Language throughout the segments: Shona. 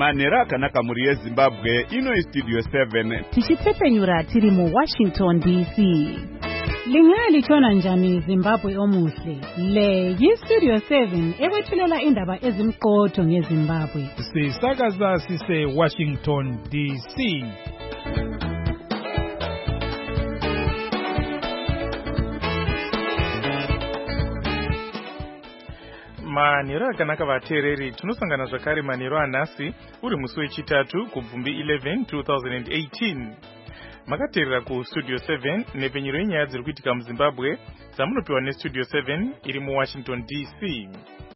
Manera Kanakamuri yeZimbabwe ino Studio 7 tichitepenyura tiri mu Washington DC. Lingalitshona njani Zimbabwe omuhle? Le yi-Studio 7 ekwethulela indaba ezimqotho ngeZimbabwe. Sisakaza sise Washington DC. Maniro akanaka vateereri, tunosangana zvakare maniro anhasi uri musi wechitatu kubvumbi 11 2018. Makateerera kuStudio 7 nepenyero yenyaya dziri kuitika muZimbabwe dzamunopiwa neStudio 7 iri muWashington DC.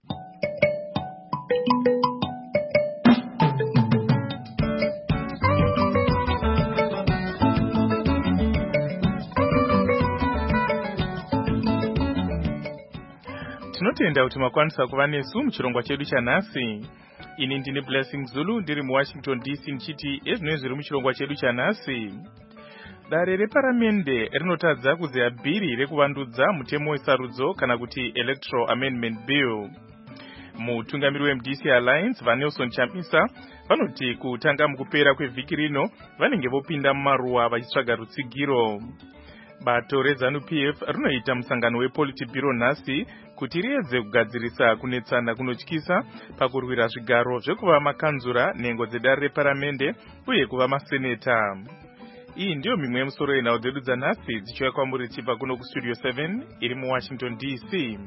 Tinotenda kuti makwanisa kuva nesu muchirongwa chedu chanhasi. Ini ndine Blessing Zulu ndiri muWashington DC nichiti ezvinoi zviri muchirongwa chedu chanhasi. Dare reparamende rinotadza kuzeya bhiri rekuvandudza mutemo wesarudzo kana kuti Electoral Amendment Bill. Mutungamiri weMDC Alliance vaNelson Chamisa vanoti kutanga mukupera kwevhiki rino vanenge vopinda mumaruwa vachitsvaga rutsigiro. Bato reZANU-PF rinoita musangano wePolitburo nhasi kuti riedze kugadzirisa kunetsana kunotyisa pakurwira zvigaro zvekuva makanzura nengo dzedare reparamende uye kuva maseneta. Iyi ndiyo mimwe yemusoro yenhau dzedu dzanhasi dzichiuya kwamuri tichibva kuno kuStudio 7 iri muWashington DC.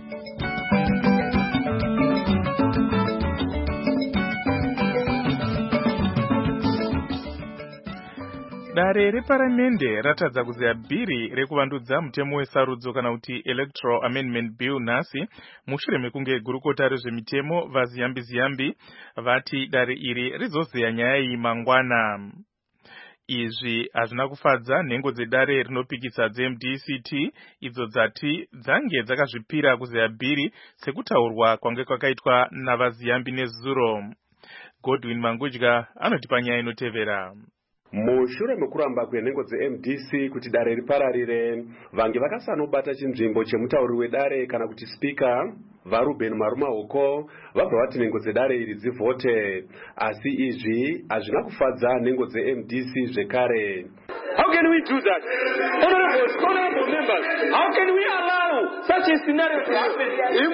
Dare reparamende ratadza kuzeya bhiri rekuvandudza mutemo wesarudzo kana kuti Electoral Amendment Bill nhasi mushure mekunge gurukota rezvemitemo vaZiyambi vati dare iri rizozeya nyaya iyi mangwana. Izvi hazvina kufadza nhengo dzedare rinopikisa dzeMDCT idzo dzati dzange dzakazvipira kuzeya bhiri sekutaurwa kwange kwakaitwa navaZiyambi nezuro. Godwin Mangudya anotipa nyaya inotevera. Mushure mekuramba kwenhengo dzeMDC kuti dare ripararire, vange vakasanobata chinzvimbo chemutauri wedare kana kuti spika vaRuben Marumahoko vabva vati nhengo dzedare iri dzivhote, asi izvi hazvina kufadza nhengo dzeMDC zvekare. How can we do that? Honorable members, how can we allow such a scenario to happen?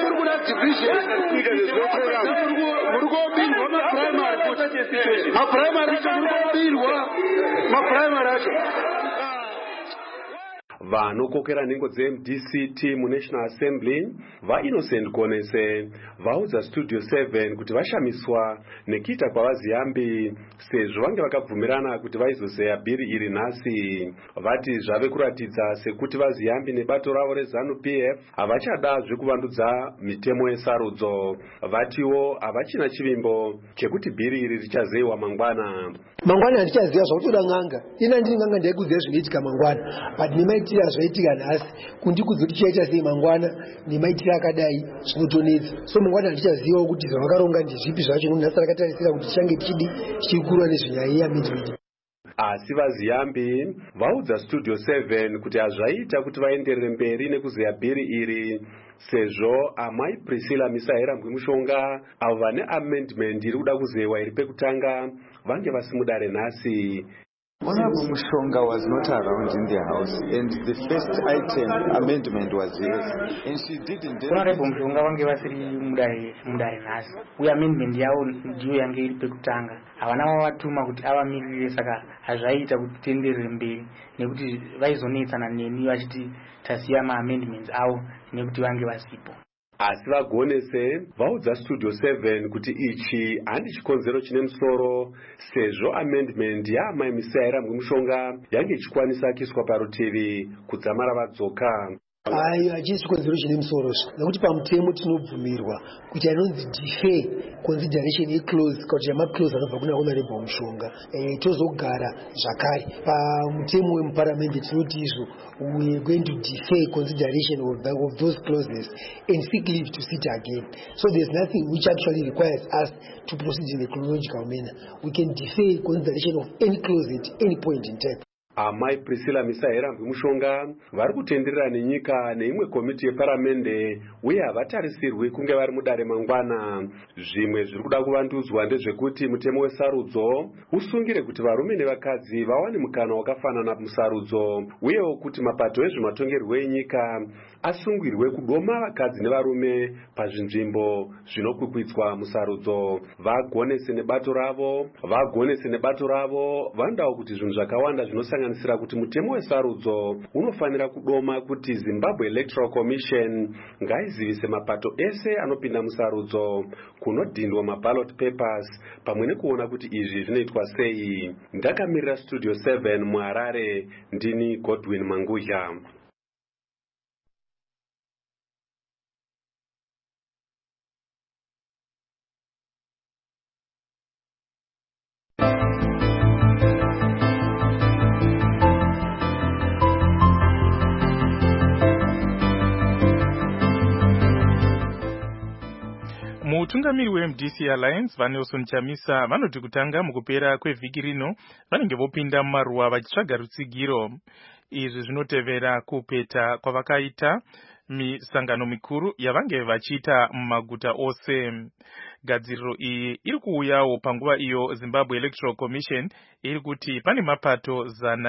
Vanokokera nhengo dzeMDCT muNational Assembly vaInnocent Gonese vaudza Studio 7 kuti vashamiswa nekuita kwavaZiyambi sezvo vange vakabvumirana kuti vaizozeya bhiri iri nhasi. Vati zvave kuratidza sekuti vaZiyambi nebato ravo reZANU-PF havachada zvekuvandudza mitemo yesarudzo. Vatiwo havachina chivimbo chekuti bhiri iri richazeyiwa mangwana. Mangwana handichaziva zvakutoda n'anga. Ina ndiri n'anga ndaikuziva zvinoitika mangwana. But nemaitira zvaitika nhasi kundikudza kuti chichaita sei mangwana nemaitira akadai zvinotonetsa. So mangwana handichazivawo kuti zvavakaronga ndezvipi zvacho nhasi rakatarisira kuti change chidi chikurwa nezvenyaya yeamendment. Asi vaZiyambi vaudza Studio 7 kuti hazvaita kuti vaenderere mberi nekuzeya bhiri iri sezvo amai Priscilla Misaera Mbwimushonga avo vane amendment iri kuda kuzeyiwa iri pekutanga vange vasimudare nhasi. Honorable Mushonga was not around in the house, and the first item amendment was yes, and she didn't. Honorable Mushonga vange vasiri mudare nhasi uye amendment yavo ndiyo yange iri pekutanga. Havana vavatuma kuti avamirire, saka hazvaita kuti tienderere mberi nekuti vaizonetsana neni vachiti tasiya maamendments avo nekuti vange vasipo. Asi vaGonese vaudza Studio 7 kuti ichi handi chikonzero chine musoro sezvo amendment yaamai Misaera Mbwimushonga yange ichikwanisa kuiswa parutivi kudzamara vadzoka. Hachisi chikonzero chine musoro nekuti pamutemo tinobvumirwa kuti anonzi defer consideration yeclose kuti yamaclose anobva kuna Honorable Mushonga tozogara zvakare pamutemo wemuparamende tinoti izvo we are going to defer consideration of those clauses and seek leave to sit again. So there's nothing which actually requires us to proceed in a chronological manner. We can defer consideration of any clause at any point in time. Amai Priscilla Misaherambwe Mushonga vari kutenderera nenyika neimwe komiti yeparamende uye havatarisirwi kunge vari mudare mangwana. Zvimwe zviri kuda kuvandudzwa ndezvekuti mutemo wesarudzo usungire kuti varume nevakadzi vawane mukana wakafanana musarudzo, uyewo kuti mapato ezvematongerwo enyika asungirwe kudoma vakadzi nevarume pazvinzvimbo zvinokwikwidzwa musarudzo. Vagonese nebato ravo vanodawo kuti zvinhu zvakawanda zvinosanganisira kuti mutemo wesarudzo unofanira kudoma kuti Zimbabwe Electoral Commission ngaizivise mapato ese anopinda musarudzo, kunodhindwa maballot papers pamwe nekuona kuti izvi zvinoitwa sei. Ndakamirira Studio 7 muHarare, ndini Godwin Manguzha. Mutungamiri weMDC Alliance vaNelson Chamisa vanoti kutanga mukupera kwevhiki rino vanenge vopinda mumaruwa vachitsvaga rutsigiro. Izvi zvinotevera kupeta kwavakaita misangano mikuru yavange vachiita mumaguta ose. Gadziriro iyi iri kuuyawo panguva iyo Zimbabwe Electoral Commission iri kuti pane mapato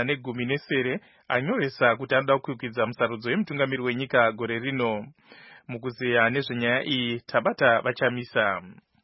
119 anyoresa kuti anoda kukwikwidzwa musarudzo yemutungamiri wenyika gore rino. Mukuziya nezvenyaya iyi Tabata Vachamisa.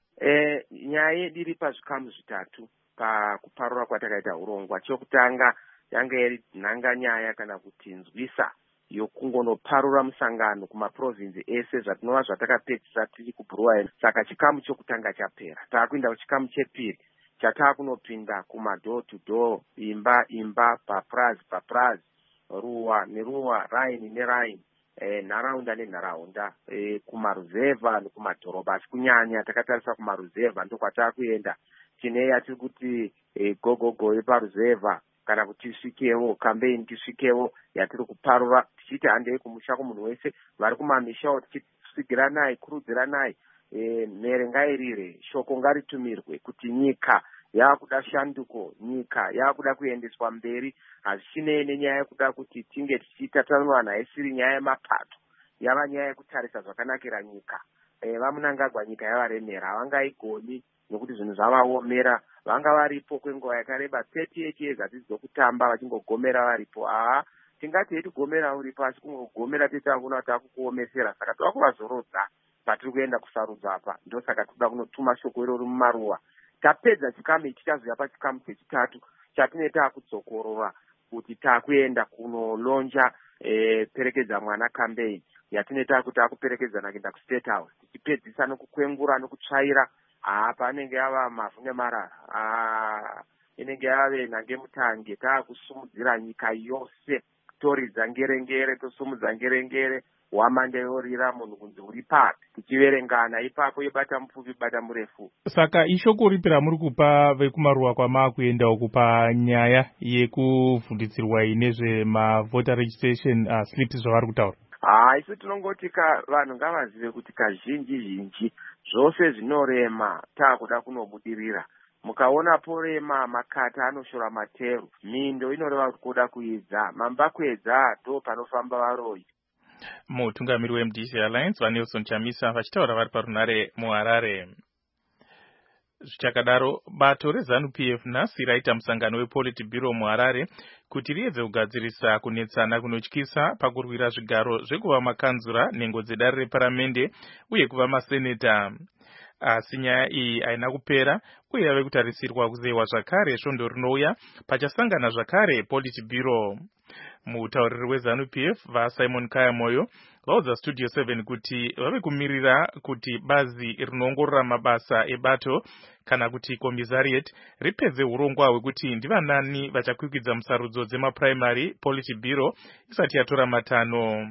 Nyaya yedu iri pazvikamu zvitatu pakuparura kwatakaita urongwa. Chokutanga yanga iri nhanganyaya kana kuti nzwisa yokungonoparura musangano kumaprovinsi ese zvatinova zvatakapedzisa tiri kubhuruwa. Saka chikamu chokutanga chapera. Taakuenda kuchikamu chepiri chataakunopinda kuma-door to door, imba, paprazi, ruwa neruwa, raini neraini. Nharaunda nenharaunda, kumaruzevha nekumadhorobha. Asi kunyanya takatarisa kumaruzevha ndokwatakuenda. Tine yatiri kuti gogogo yeparuzevha kana kuti tisvikewo campaign tisvikewo yatiri kuparura tichiti handei kumusha kumunhu wese vari kumamishawo tichisigiranai kurudziranai mhere ngairire shoko ngaritumirwe kuti nyika yakuda shanduko, nyika yakuda kuendeswa mberi. Hazvinei nenyaya yekuda kuti tinge tichitatanwana haisiri nyaya yemapato, yava nyaya yekutarisa zvakanakira nyika. Vamunangagwa nyika yavaremera, havangaigoni nokuti zvinhu zvavaomera. Vanga varipo kwenguva yakareba 38 years hadzisi dzokutamba vachingogomera varipo. Tingati hetigomera uripo asi kungogomera tetanguna kuti akukuomesera. Saka tovakuvazorodza patiri kuenda kusarudza apa. Ndosaka toda kunotuma shoko irori mumaruwa. Tapedza chikamu ichi tazoya pachikamu chechitatu chatine taakudzokorora kuti taakuenda kunolonja perekedza mwana campaign yatine taakuti akuperekedzana kuenda kuState House tichipedzisa nokukwengura nokutsvaira. Panenge yava mavhu nemarara, inenge yave nangemutange. Taakusumudzira nyika yose, toridza ngerengere, tosumudza ngerengere. Wamande yorira munhu kunzi uri papi, tichiverengana ipapo yebata mupfupi bata murefu. Saka ishoko ripi ramuri kupa vekumaruwa kwamaakuendawo kupa nyaya yekuvhundutsirwa inezve voter registration slips zvavari kutaura? Isu tinongoti vanhu ngavazive kuti kazhinji zvose zvinorema taakuda kunobudirira. Mukaona porema makata anoshora matero, mindo inoreva kuti kuda kuidza, mambakwedza ndo panofamba varoyi. Mutungamiri weMDC Alliance vaNelson Chamisa vachitaura vari parunare muHarare. Zvichakadaro, bato reZANU-PF nhasi raita musangano wePolitburo muHarare kuti riedze kugadzirisa kunetsana kunotyisa pakurwira zvigaro zvekuva makanzura nhengo dzedare reparamende uye kuva maseneta. Asi nyaya iyi haina kupera uye yave kutarisirwa kuzewa zvakare svondo rinouya pachasangana zvakare Politburo. Mutauriri weZANU-PF vaSimon Kayamoyo vaudza Studio 7 kuti vave kumirira kuti bazi rinoongorora mabasa ebato kana kuti commissariat ripedze urongwa hwekuti ndivanani vachakwikwidza musarudzo dzemaprimary Politburo isati yatora matanho.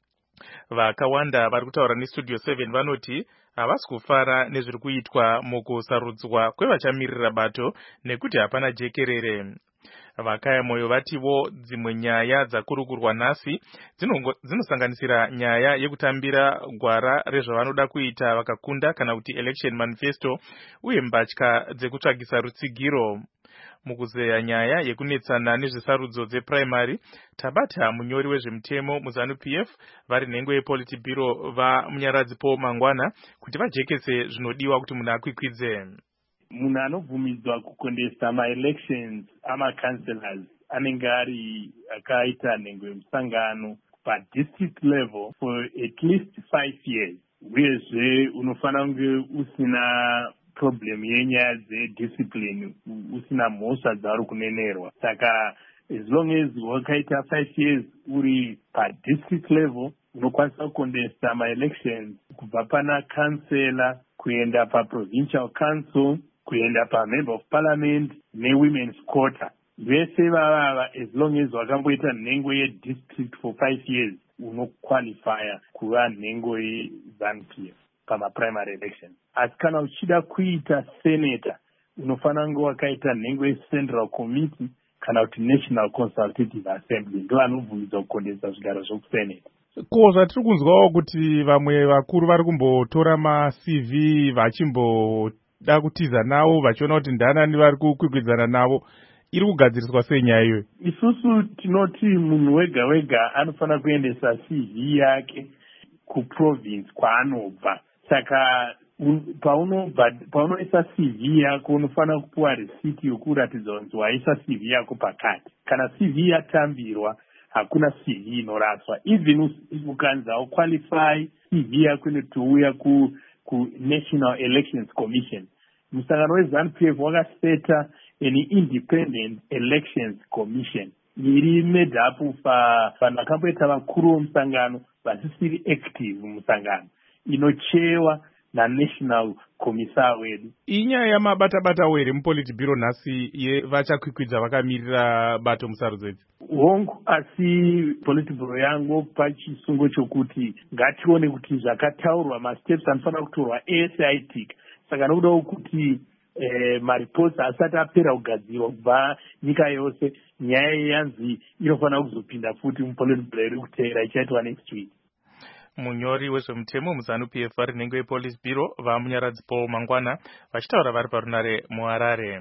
Vakawanda vari kutaura neStudio 7 vanoti havasi kufara nezviri kuitwa mukusarudzwa kwevachamirira bato nekuti hapana jekerere. Vakayamoyo vativo dzimwe nyaya dzakurukurwa nhasi dzinosanganisira nyaya yekutambira gwara rezvavanoda kuita vakakunda kana kuti election manifesto uye mbatya dzekutsvagisa rutsigiro. Mukuzeya nyaya yekunetsana nezvesarudzo dzeprimary, tabata munyori wezvemutemo muZANU-PF vari nhengo yePolitburo vaMunyaradzi Paul Mangwana kuti vajekese zvinodiwa kuti munhu akwikwidze. Munhu anobvumidzwa kukondesta ma-elections ama-councillors anenge ari akaita nhengo yemusangano pa-district level for at least 5 years. Uyezve unofanira kunge usina problem yenyaya dzediscipline, usina mhosva dzauri kunenerwa. Saka as long as wakaita 5 years uri pa-district level, unokwanisa kukondesta ma-elections kubva pana councillor kuenda pa-provincial council, kuenda pa-member of parliament ne-women's quarter. Vese vavava as long as wakamboita nhengo ye-district for 5 years, unoqualifya kuva nhengo yeZANU-PF pama-primary election. Asi kana uchida kuita senator, unofanira kunge wakaita nhengo ye-central committee kana kuti national consultative assembly, ndo anobvumidzwa kukondesa zvigaro zvokusenata. Ko zvatiri kunzwawo kuti vamwe vakuru vari kumbotora ma-CV vachimboda kutiza navo vachiona kuti ndanani vari kukwikwidzana navo. Iri kugadziriswa sei nyaya iyoyo? Isusu tinoti munhu wega wega anofanira kuendesa CV yake kuprovince kwaanobva. Saka paunoisa CV yako unofanira kupuwa risiti yokuratidza kuti waisa CV yako pakati. Kana CV yatambirwa hakuna CV inoraswa. Even ukanzi hauqualify, CV yako inotouya ku National Elections Commission. Musangano weZANU-PF wakaseta an independent elections commission iri made up vanhu vakamboita vakuru vomusangano vasisiri active musangano, inochewa national commissar wedu. Inyaya yamabata-bata here muPolitburo nhasi vachakwikwidzwa vakamirira bato musarudzo idzi. Hongu, asi Politburo yangu pachisungo chokuti ngatione kuti zvakataurwa masteps anofanira kutorwa ese aitika. Saka nokudawo kuti maripots asati apera kugadzirwa kubva nyika yose, nyaya yanzi inofanira kuzopinda futi muPolitburo iri kuteera ichaitwa next week. Munyori wezvemutemo muZANU-PF vari nhengo yePolitburo vaMunyaradzi Paul Mangwana vachitaura vari parunare muHarare.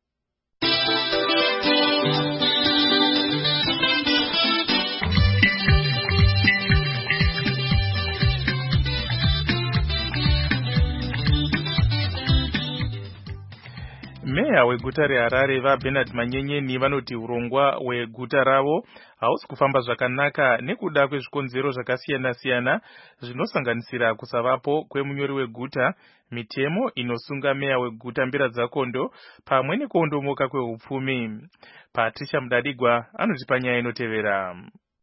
Meya weguta reHarare vaBernard Manyenyeni vanoti urongwa hweguta ravo hausi kufamba zvakanaka nekuda kwezvikonzero zvakasiyana-siyana zvinosanganisira kusavapo kwemunyori weguta, mitemo inosunga meya weguta Mbira Dzakondo pamwe nekuondomoka kwehupfumi. Patricia Mudadigwa anotipa nyaya inotevera.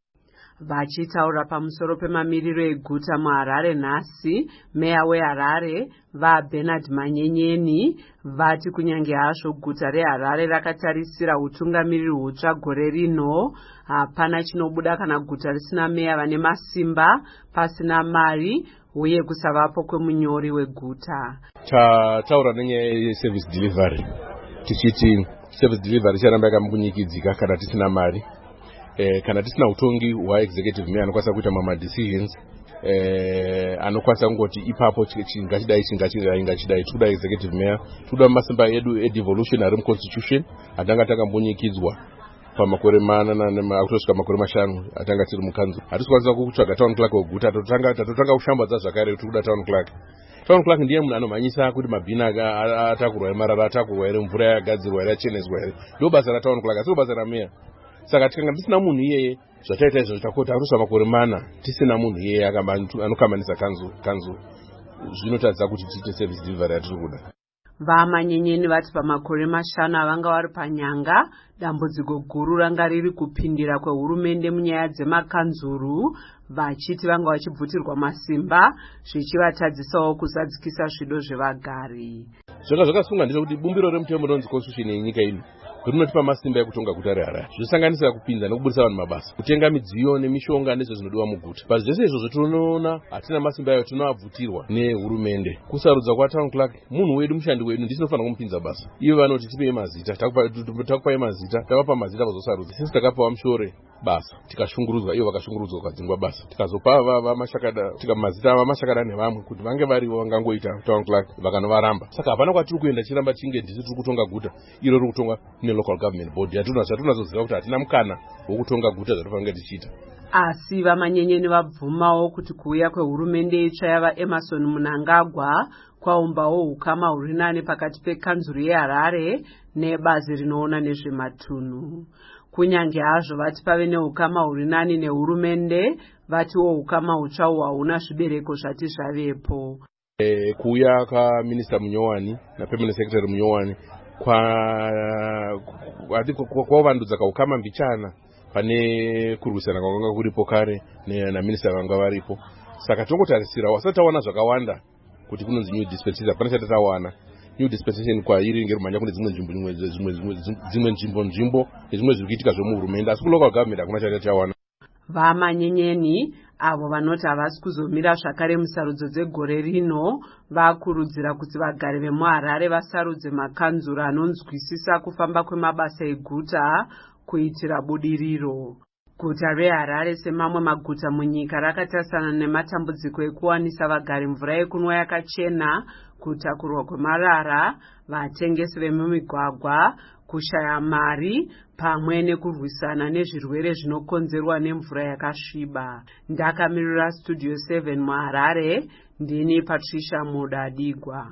Vachitaura pamusoro pemamiriro eguta muHarare nhasi, meya weHarare vaBernard Manyenyeni vati kunyange hazvo guta reHarare rakatarisira utungamiriri hutsva gore rino, hapana chinobuda kana guta risina meya vane masimba, pasina mari uye kusavapo kwemunyori weguta. Taura nenyaya yeservice delivery, tichiti service delivery icharamba yakambunyikidzika kana tisina mari. Kana tisina utongi wa executive mayor anokwanisa kuita mama decisions anokwanisa kungoti ipapo chingachidai tikuda executive mayor, tikuda masimba edu edevolution ari muconstitution atanga takambunyikidzwa pamakore kusvika makore 5 atanga tiri mukanzo. Hatisi kwanisa kutsvaga town clerk weguta, tatotanga kushambadza zvakare tikuda town clerk. Town clerk ndiye munhu anomhanyisa kuti mabhini atakurwa marara atakurwa here, mvura yagadzirwa here, yacheneswa here. Ndo basa ratown clerk, asi basa rameya. Saka tikanga tisina munhu iyeye zvataita izvo takoti arusha makore 4 tisina munhu iyeye anokamanisa kanzu zvinotaridza kuti tiite service delivery yatiri kuda. VaManyenyeni vati pamakore 5 avanga vari panyanga, dambudziko guru ranga riri kupindira kwehurumende munyaya dzemakanzuru, vachiti vanga vachibvutirwa masimba zvichivatadzisawo kuzadzikisa zvido zvevagari. Zvanga zvakasunga ndezvekuti bumbiro remutemo rinonzi constitution yenyika ino rinotipa masimba ekutonga guta reHarare, zvichisanganisira kupinza nekubudisa vanhu mabasa, kutenga midziyo nemishonga nezvo zvinodiwa muguta. Pazvese izvozvo tinoona hatina masimba ayo, tinoabvutirwa nehurumende. Kusarudza kwatown clerk munhu wedu, mushandi wedu, ndisinofanira kumupinza basa. Ivo vanoti tipei mazita, takupai mazita, tavapa mazita vazosarudza. Sisi takapawa mushore basa, tikashungurudzwa, ivo vakashungurudzwa vakadzingwa basa. Tikazopa mazita vamashakada nevamwe kuti vange varivo vangangoita town clerk vakanovaramba. Saka hapana kwatiri kuenda chiramba chinge ndisi tiri kutonga guta, iro riri kutongwa local government board yatinazoziva kuti hatina mukana wokutonga guta zvatofanira tichiita. Asi vamanyenyeni vabvumawo kuti kuuya kwehurumende itsva yavaEmmerson Mnangagwa kwaumbawo ukama huri nani pakati pekanzuru yeHarare nebazi rinoona nezvematunhu. Kunyange hazvo vati pave neukama huri nani nehurumende, vatiwo ukama hutsva hahuna zvibereko zvati zvavepo. Kuuya kwaminista Munyowani napermanent secretary Munyowani kwavandudza kaukama mbichana pane kurwisana kwakanga kuripo kare naminista vanga varipo. Saka tokotarisira wasati tawana zvakawanda kuti kunonzi new dispensation, pane chati tawana new dispensation kwairi ngerumhanya kune dzimwe nzvimbo nezvimwe zviri kuitika zvemuhurumende, asi kulocal government hakuna chati tawana. Vamanyenyeni avo vanoti havasi kuzomira zvakare musarudzo dzegore rino vakurudzira kuti vagari vemuHarare vasarudze makanzura anonzwisisa kufamba kwemabasa eguta kuitira budiriro. Guta reHarare semamwe maguta munyika rakatarisana nematambudziko ekuwanisa vagari mvura yekunwa yakachena, kutakurwa kwemarara, vatengesi vemumigwagwa, kushaya mari pamwe nekurwisana nezvirwere zvinokonzerwa nemvura yakasviba. Ndakamirira Studio 7 muHarare, ndini Patricia Mudadigwa.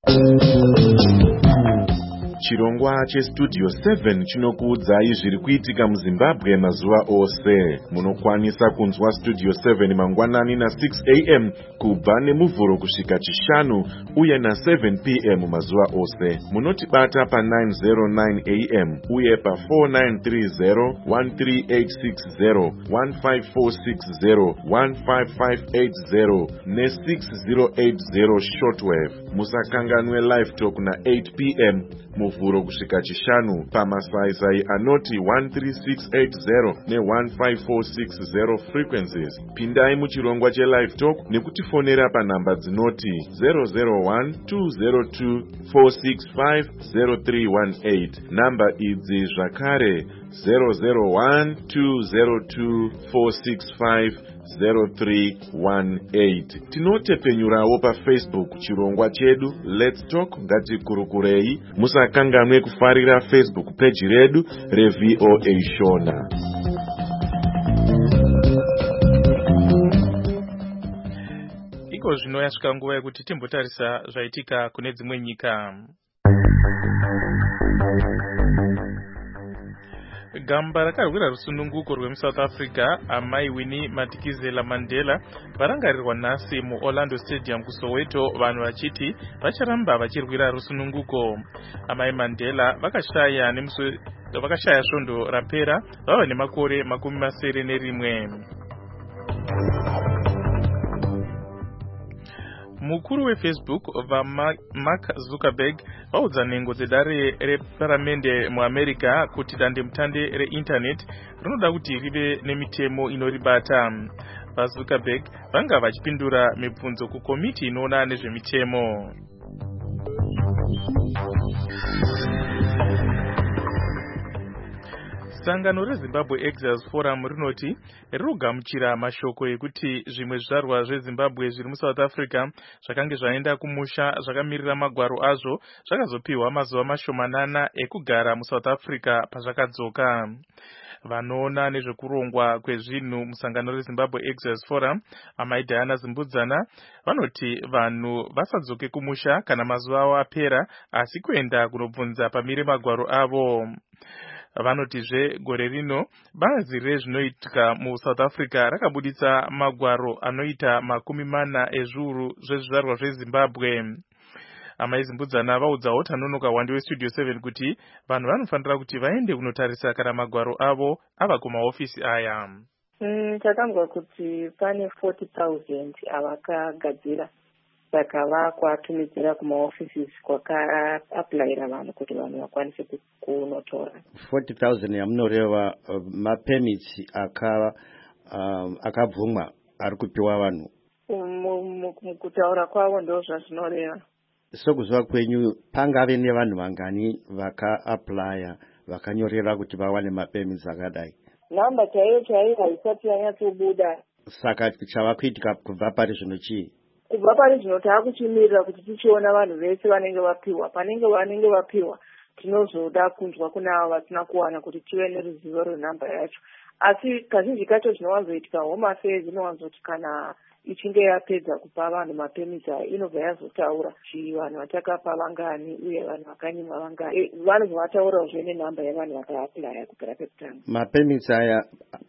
Chirongwa chestudio 7 chinokuudzai zviri kuitika muZimbabwe mazuva ose. Munokwanisa kunzwa studio 7 mangwanani na6 am kubva nemuvhuro kusvika chishanu uye na7 pm mazuva ose. Munotibata pa909 am uye pa4930 13860 15460 15580 ne6080 shortwave. Musakanganwe live talk na8 pm muvhuro kusvika chishanu pamasaisai anoti 13680 ne15460 frequencies. Pindai muchirongwa chelive talk nekutifonera panhamba dzinoti 001 202 465 0318. Namba idzi zvakare 001 202 465 0318. Tinotepenyurawo paFacebook chirongwa chedu Let's Talk Ngatikurukurei. Musakanganwe kufarira Facebook page redu reVOA Shona. Iko zvino yasvika nguva yekuti timbotarisa zvaitika kune dzimwe nyika. Gamba rakarwira rusununguko rwemuSouth Africa, amai Winnie Madikizela Mandela varangarirwa nhasi muOrlando Stadium kuSoweto, vanhu vachiti vacharamba vachirwira rusununguko. Amai Mandela vakashaya svondo rapera vava nemakore 81. Mukuru weFacebook Mark Zuckerberg vaudza nhengo dzedare reparamende muAmerica kuti dandemutande reinternet rinoda kuti rive nemitemo inoribata. VaZuckerberg vanga vachipindura mibvunzo kukomiti inoona nezvemitemo. Sangano reZimbabwe Exiles Forum rinoti rinogamuchira mashoko ekuti zvimwe zvizvarwa zveZimbabwe zviri muSouth Africa zvakange zvaenda kumusha zvakamirira magwaro azvo zvakazopiwa mazuva mashomanana ekugara muSouth Africa pazvakadzoka. Vanoona nezvekurongwa kwezvinhu musangano reZimbabwe Exiles Forum, amai Diana Zimbudzana, vanoti vanhu vasadzoke kumusha kana mazuva avo apera, asi kuenda kunobvunza pamire magwaro avo. Vanotizve gore rino bazi rezvinoitika muSouth Africa rakabuditsa magwaro anoita 40 ezviuru zvezvizvarwa zveZimbabwe. Amai Zimbudzana vaudzawo Tanonoka Wande weStudio 7 kuti vanhu vanofanira kuti vaende kunotarisa kana magwaro avo ava kumahofisi aya. Takanzwa kuti pane 40,000 avakagadzira, saka vakuatumidzira kumahofisi kwaka-apulaira vanhu kuti vanhu vakwanise kunotora. 40,000 yamunoreva mapermits akabvumwa ari kupiwa vanhu. Mukutaura kwavo ndo zvazvinoreva. Sokuziva kwenyu pangave nevanhu vangani vaka-apulaya vakanyorera kuti vawane mapermits akadai? Namba chaiyo haisati yanyatsobuda. Saka chava kuitika kubva pari zvino chii? Kubva pari zvino taakuchimirira kuti tichiona vanhu vese vanenge vapiwa. Panenge vanenge vapiwa tinozoda kunzwa kuna avo vasina kuwana kuti tive neruzivo rwenhamba yacho. Asi kazhinji kacho zvinowanzoitika Home Affairs inowanzoti kana ichinge yapedza kupa vanhu mapemisi aya inobva yazotaura kuti vanhu vatakapa vangani uye vanhu vakanyimwa vangani. Vanobva vataurawo zvene nhamba yevanhu vakaaplaya kupera pekutanga. Mapemisi aya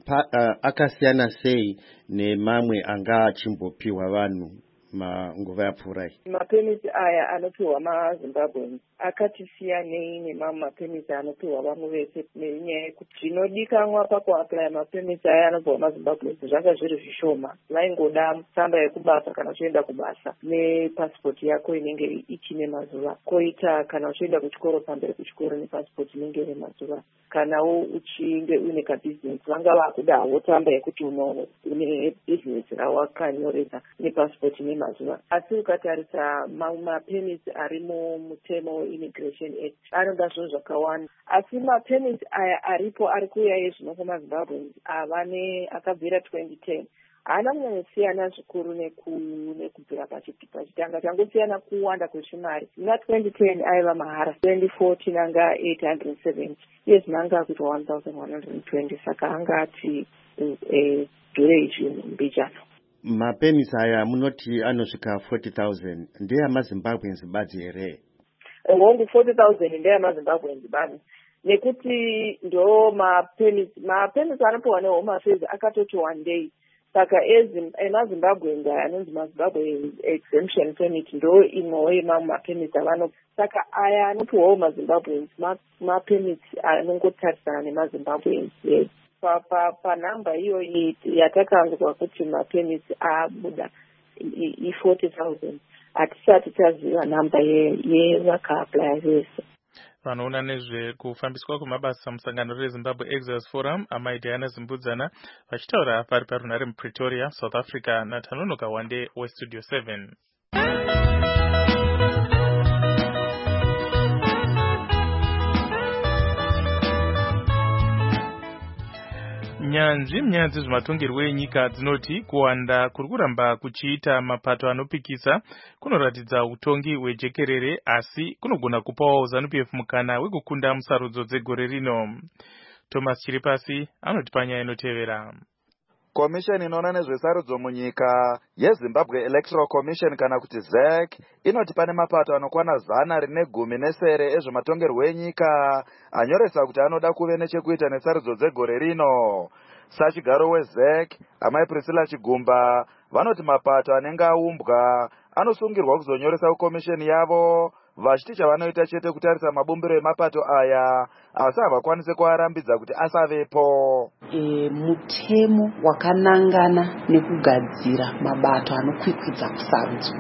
akasiyana sei nemamwe anga achimbopiwa vanhu manguva yapfuurai? Mapemisi aya anopiwa maZimbabweans akati siyanei nemamwe mapemisi anopiwa vamwe vese, nenyaya yekuti zvinodikanwa pakuaplaya mapemisi aya anopiwa maZimbabweans zvanga zviri zvishoma. Vaingoda tsamba yekubasa kana uchienda kubasa nepasipoti yako inenge ichine mazuva, koita kana uchienda kuchikoro pamberi kuchikoro nepasipoti inenge ine mazuva, kanawo uchinge une kabhizinesi vanga vakudawo tsamba yekuti une bhizinesi rawakanyoresa nepasipoti ine mazuva. Asi ukatarisa mapemisi ari mutemo Immigration Act anoda zvinhu zvakawanda, asi mapemisi aya aripo ari kuuya ezvino kumaZimbabweans akabvira 2010 haana kunyanyosiyana zvikuru nekubvira pachitanga, changosiyana kuwanda kwezvimari. Muna 2010 aiva mahara, 2014 anga 870, iye zvinanga kuita 1120, saka anga ati dhure izvi mbijano. Mapemisi aya munoti anosvika 40,000 ndeyamaZimbabweans badzi here? Hongu 40,000 ndeyamaZimbabweans badzi, nekuti ndo mapemisi anopiwa neHome Affairs akatoti one day. Saka emaZimbabweans aya anonzi maZimbabwe exemption permit ndo imwewo yemamwe mapemisi avanopa. Saka aya anopiwawo maZimbabweans mapemisi anongotarisana nemaZimbabweans. Panhamba iyo yatakanzwa kuti mapemisi abuda i40,000 hatisati taziva nhamba yevakaaplaya vese. Vanoona nezvekufambiswa kwemabasa musangano reZimbabwe Exodus Forum amai Diana Zimbudzana vachitaura pari parunhare muPretoria, South Africa, naTanonoka Wande weStudio 7. Nyanzvi munyaya dzezvematongerwo enyika dzinoti kuwanda kuri kuramba kuchiita mapato anopikisa kunoratidza utongi hwejekerere, asi kunogona kupawo ZANU-PF mukana wekukunda musarudzo dzegore rino. Thomas Chiripasi anoti panyaya inotevera. Komisheni inoona nezvesarudzo munyika yeZimbabwe Electoral Commission kana kuti ZEC inoti pane mapato anokwana 110 ezvematongerwo enyika anyoresa kuti anoda kuve nechekuita nesarudzo dzegore rino. Sachigaro weZEC amai Priscilla Chigumba vanoti mapato anenge aumbwa anosungirwa kuzonyoresa kukomisheni yavo vachiti chavanoita chete kutarisa mabumbiro emapato aya asi havakwanise kuarambidza kuti asavepo. Mutemo wakanangana nekugadzira mabato anokwikwidza kusarudzo,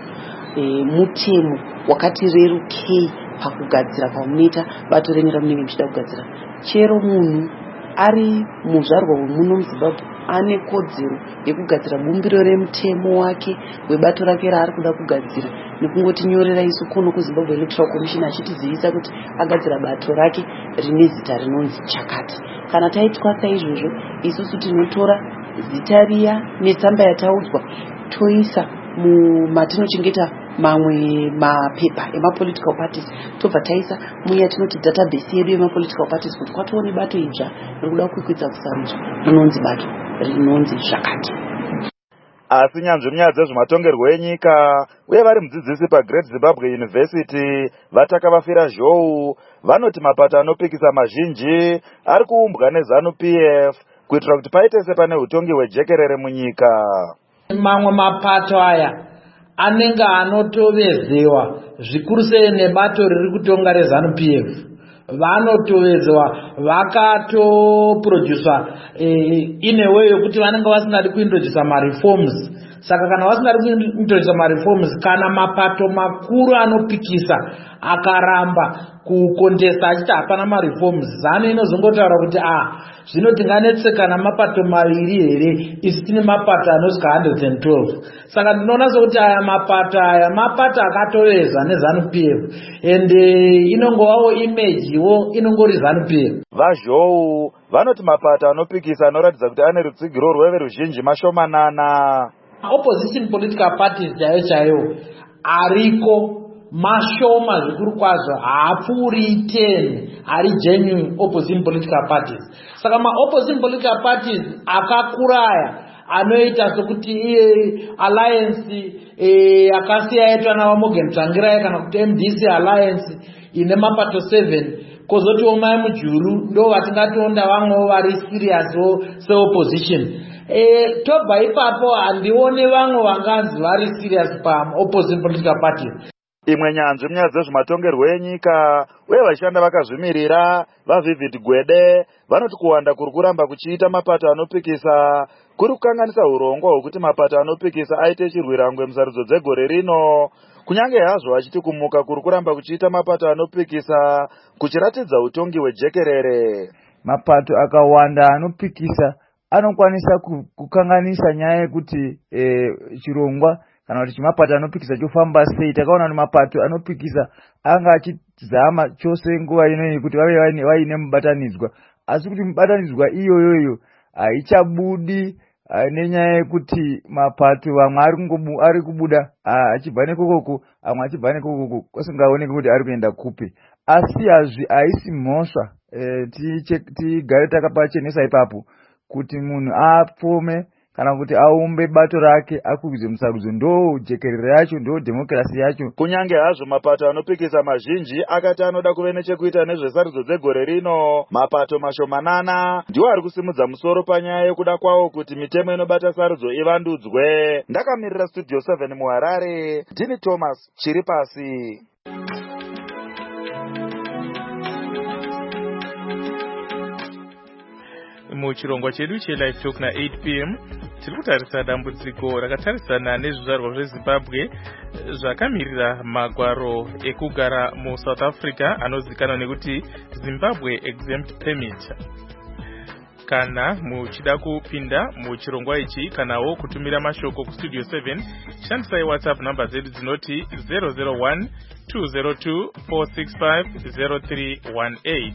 mutemo wakati rerukei pakugadzira pamunoita bato renyu ramunenge muchida kugadzira. Chero munhu ari muzvarwa wemuno muZimbabwe ane kodzero yekugadzira bumbiro remutemo wake webato rake raari kuda kugadzira nekungoti nyorera isu kuno kuZimbabwe Electoral Commission achitizivisa kuti agadzira bato rake rine zita rinonzi chakati. Kana taitwa saizvozvo isusu tinotora zita riya netsamba yataudzwa toisa matinochengeta mamwe mapepa emapolitical parties, tobva taisa muya tinoti database yedu yemapolitical parties kuti kwatoone bato idzva rikuda kukwikwidza kusarudzo rinonzi bato rinonzi zvakati. Asi nyanzvi munyaya dzezvematongerwo enyika uye vari mudzidzisi paGreat Zimbabwe University vatakavafira zhou vanoti mapato anopikisa mazhinji ari kuumbwa neZANU-PF kuitira kuti paite sepane utongi hwejekerere munyika. Mamwe mapato aya anenge anotovezewa zvikuru sei nebato riri kutonga reZANU-PF. Vanotovezewa vakatoprodusa in a way yokuti vanenge vasingadi kuintrodusa mareforms. Saka kana vasingadi kuintrodusa mareforms, kana mapato makuru anopikisa akaramba kukontesta achiti hapana mareforms, ZANU inozongotaura kuti zvino tinganetseka namapato maviri here, isi tine mapato anosvika 112. Saka ndinoona sokuti aya mapato akatoveza neZANU-PF ende inongovawo image wo inongori ZANU-PF. Vazhou vanoti mapato anopikisa anoratidza kuti ane rutsigiro rweveruzhinji mashomanana. Opposition political parties chaiwo ariko mashoma zvikuru kwazvo, haapfuuri 10 ari genuine opposing political parties. Saka ma-opposing political parties akakuraya anoita sokuti iye alliance akasiya yaitwa navaMorgan Tsvangirai kana kuti MDC alliance ine mapato 7, kozotiwo mai mujuru ndo vatingatonda vamwewo vari serious seopposition. Tobva ipapo handione vamwe vanganzi vari serious pa-opposing political parties. Imwe nyanzvi munyaya dzezvematongerwo enyika uye vashanda vakazvimirira vaVivid Gwede vanoti kuwanda kuri kuramba kuchiita mapato anopikisa kuri kukanganisa urongwa hwekuti mapato anopikisa aite chirwirangwe musarudzo dzegore rino, kunyange hazvo achiti kumuka kuri kuramba kuchiita mapato anopikisa kuchiratidza utongi hwejekerere. Mapato akawanda anopikisa anokwanisa kukanganisa nyaya yekuti chirongwa kana kuti chimapato anopikisa chofamba sei. Takaona kuti mapato anopikisa anga achizama chose nguva inoyi kuti vave vaine mubatanidzwa, asi kuti mubatanidzwa iyoyoyo haichabudi nenyaya yekuti mapato vamwe ari kubuda achibva nekokoko, amwe achibva nekokoko, kwasingaoneki kuti ari kuenda kupi. Asi haisi mhosva tigare takapachenesa ipapo kuti munhu apfome kana kuti aumbe bato rake akwikwidze musarudzo. Ndo jekerere yacho, ndo demokrasi yacho. Kunyange hazvo mapato anopikisa mazhinji akati anoda kuve nechekuita nezvesarudzo dzegore rino, mapato mashomanana ndiwo ari kusimudza musoro panyaya yekuda kwawo kuti mitemo inobata sarudzo ivandudzwe. Ndakamirira Studio 7 muHarare, Dini Thomas, chiri pasi. Muchirongwa chedu chelive talk na 8 p.m. tiri kutarisa dambudziko rakatarisana nezvizvarwa zveZimbabwe zvakamirira magwaro ekugara muSouth Africa anozivikanwa nekuti Zimbabwe Exempt Permit. Kana muchida kupinda muchirongwa ichi kanawo kutumira mashoko kuStudio 7, shandisai WhatsApp namba zedu dzinoti 001 202 465 0318.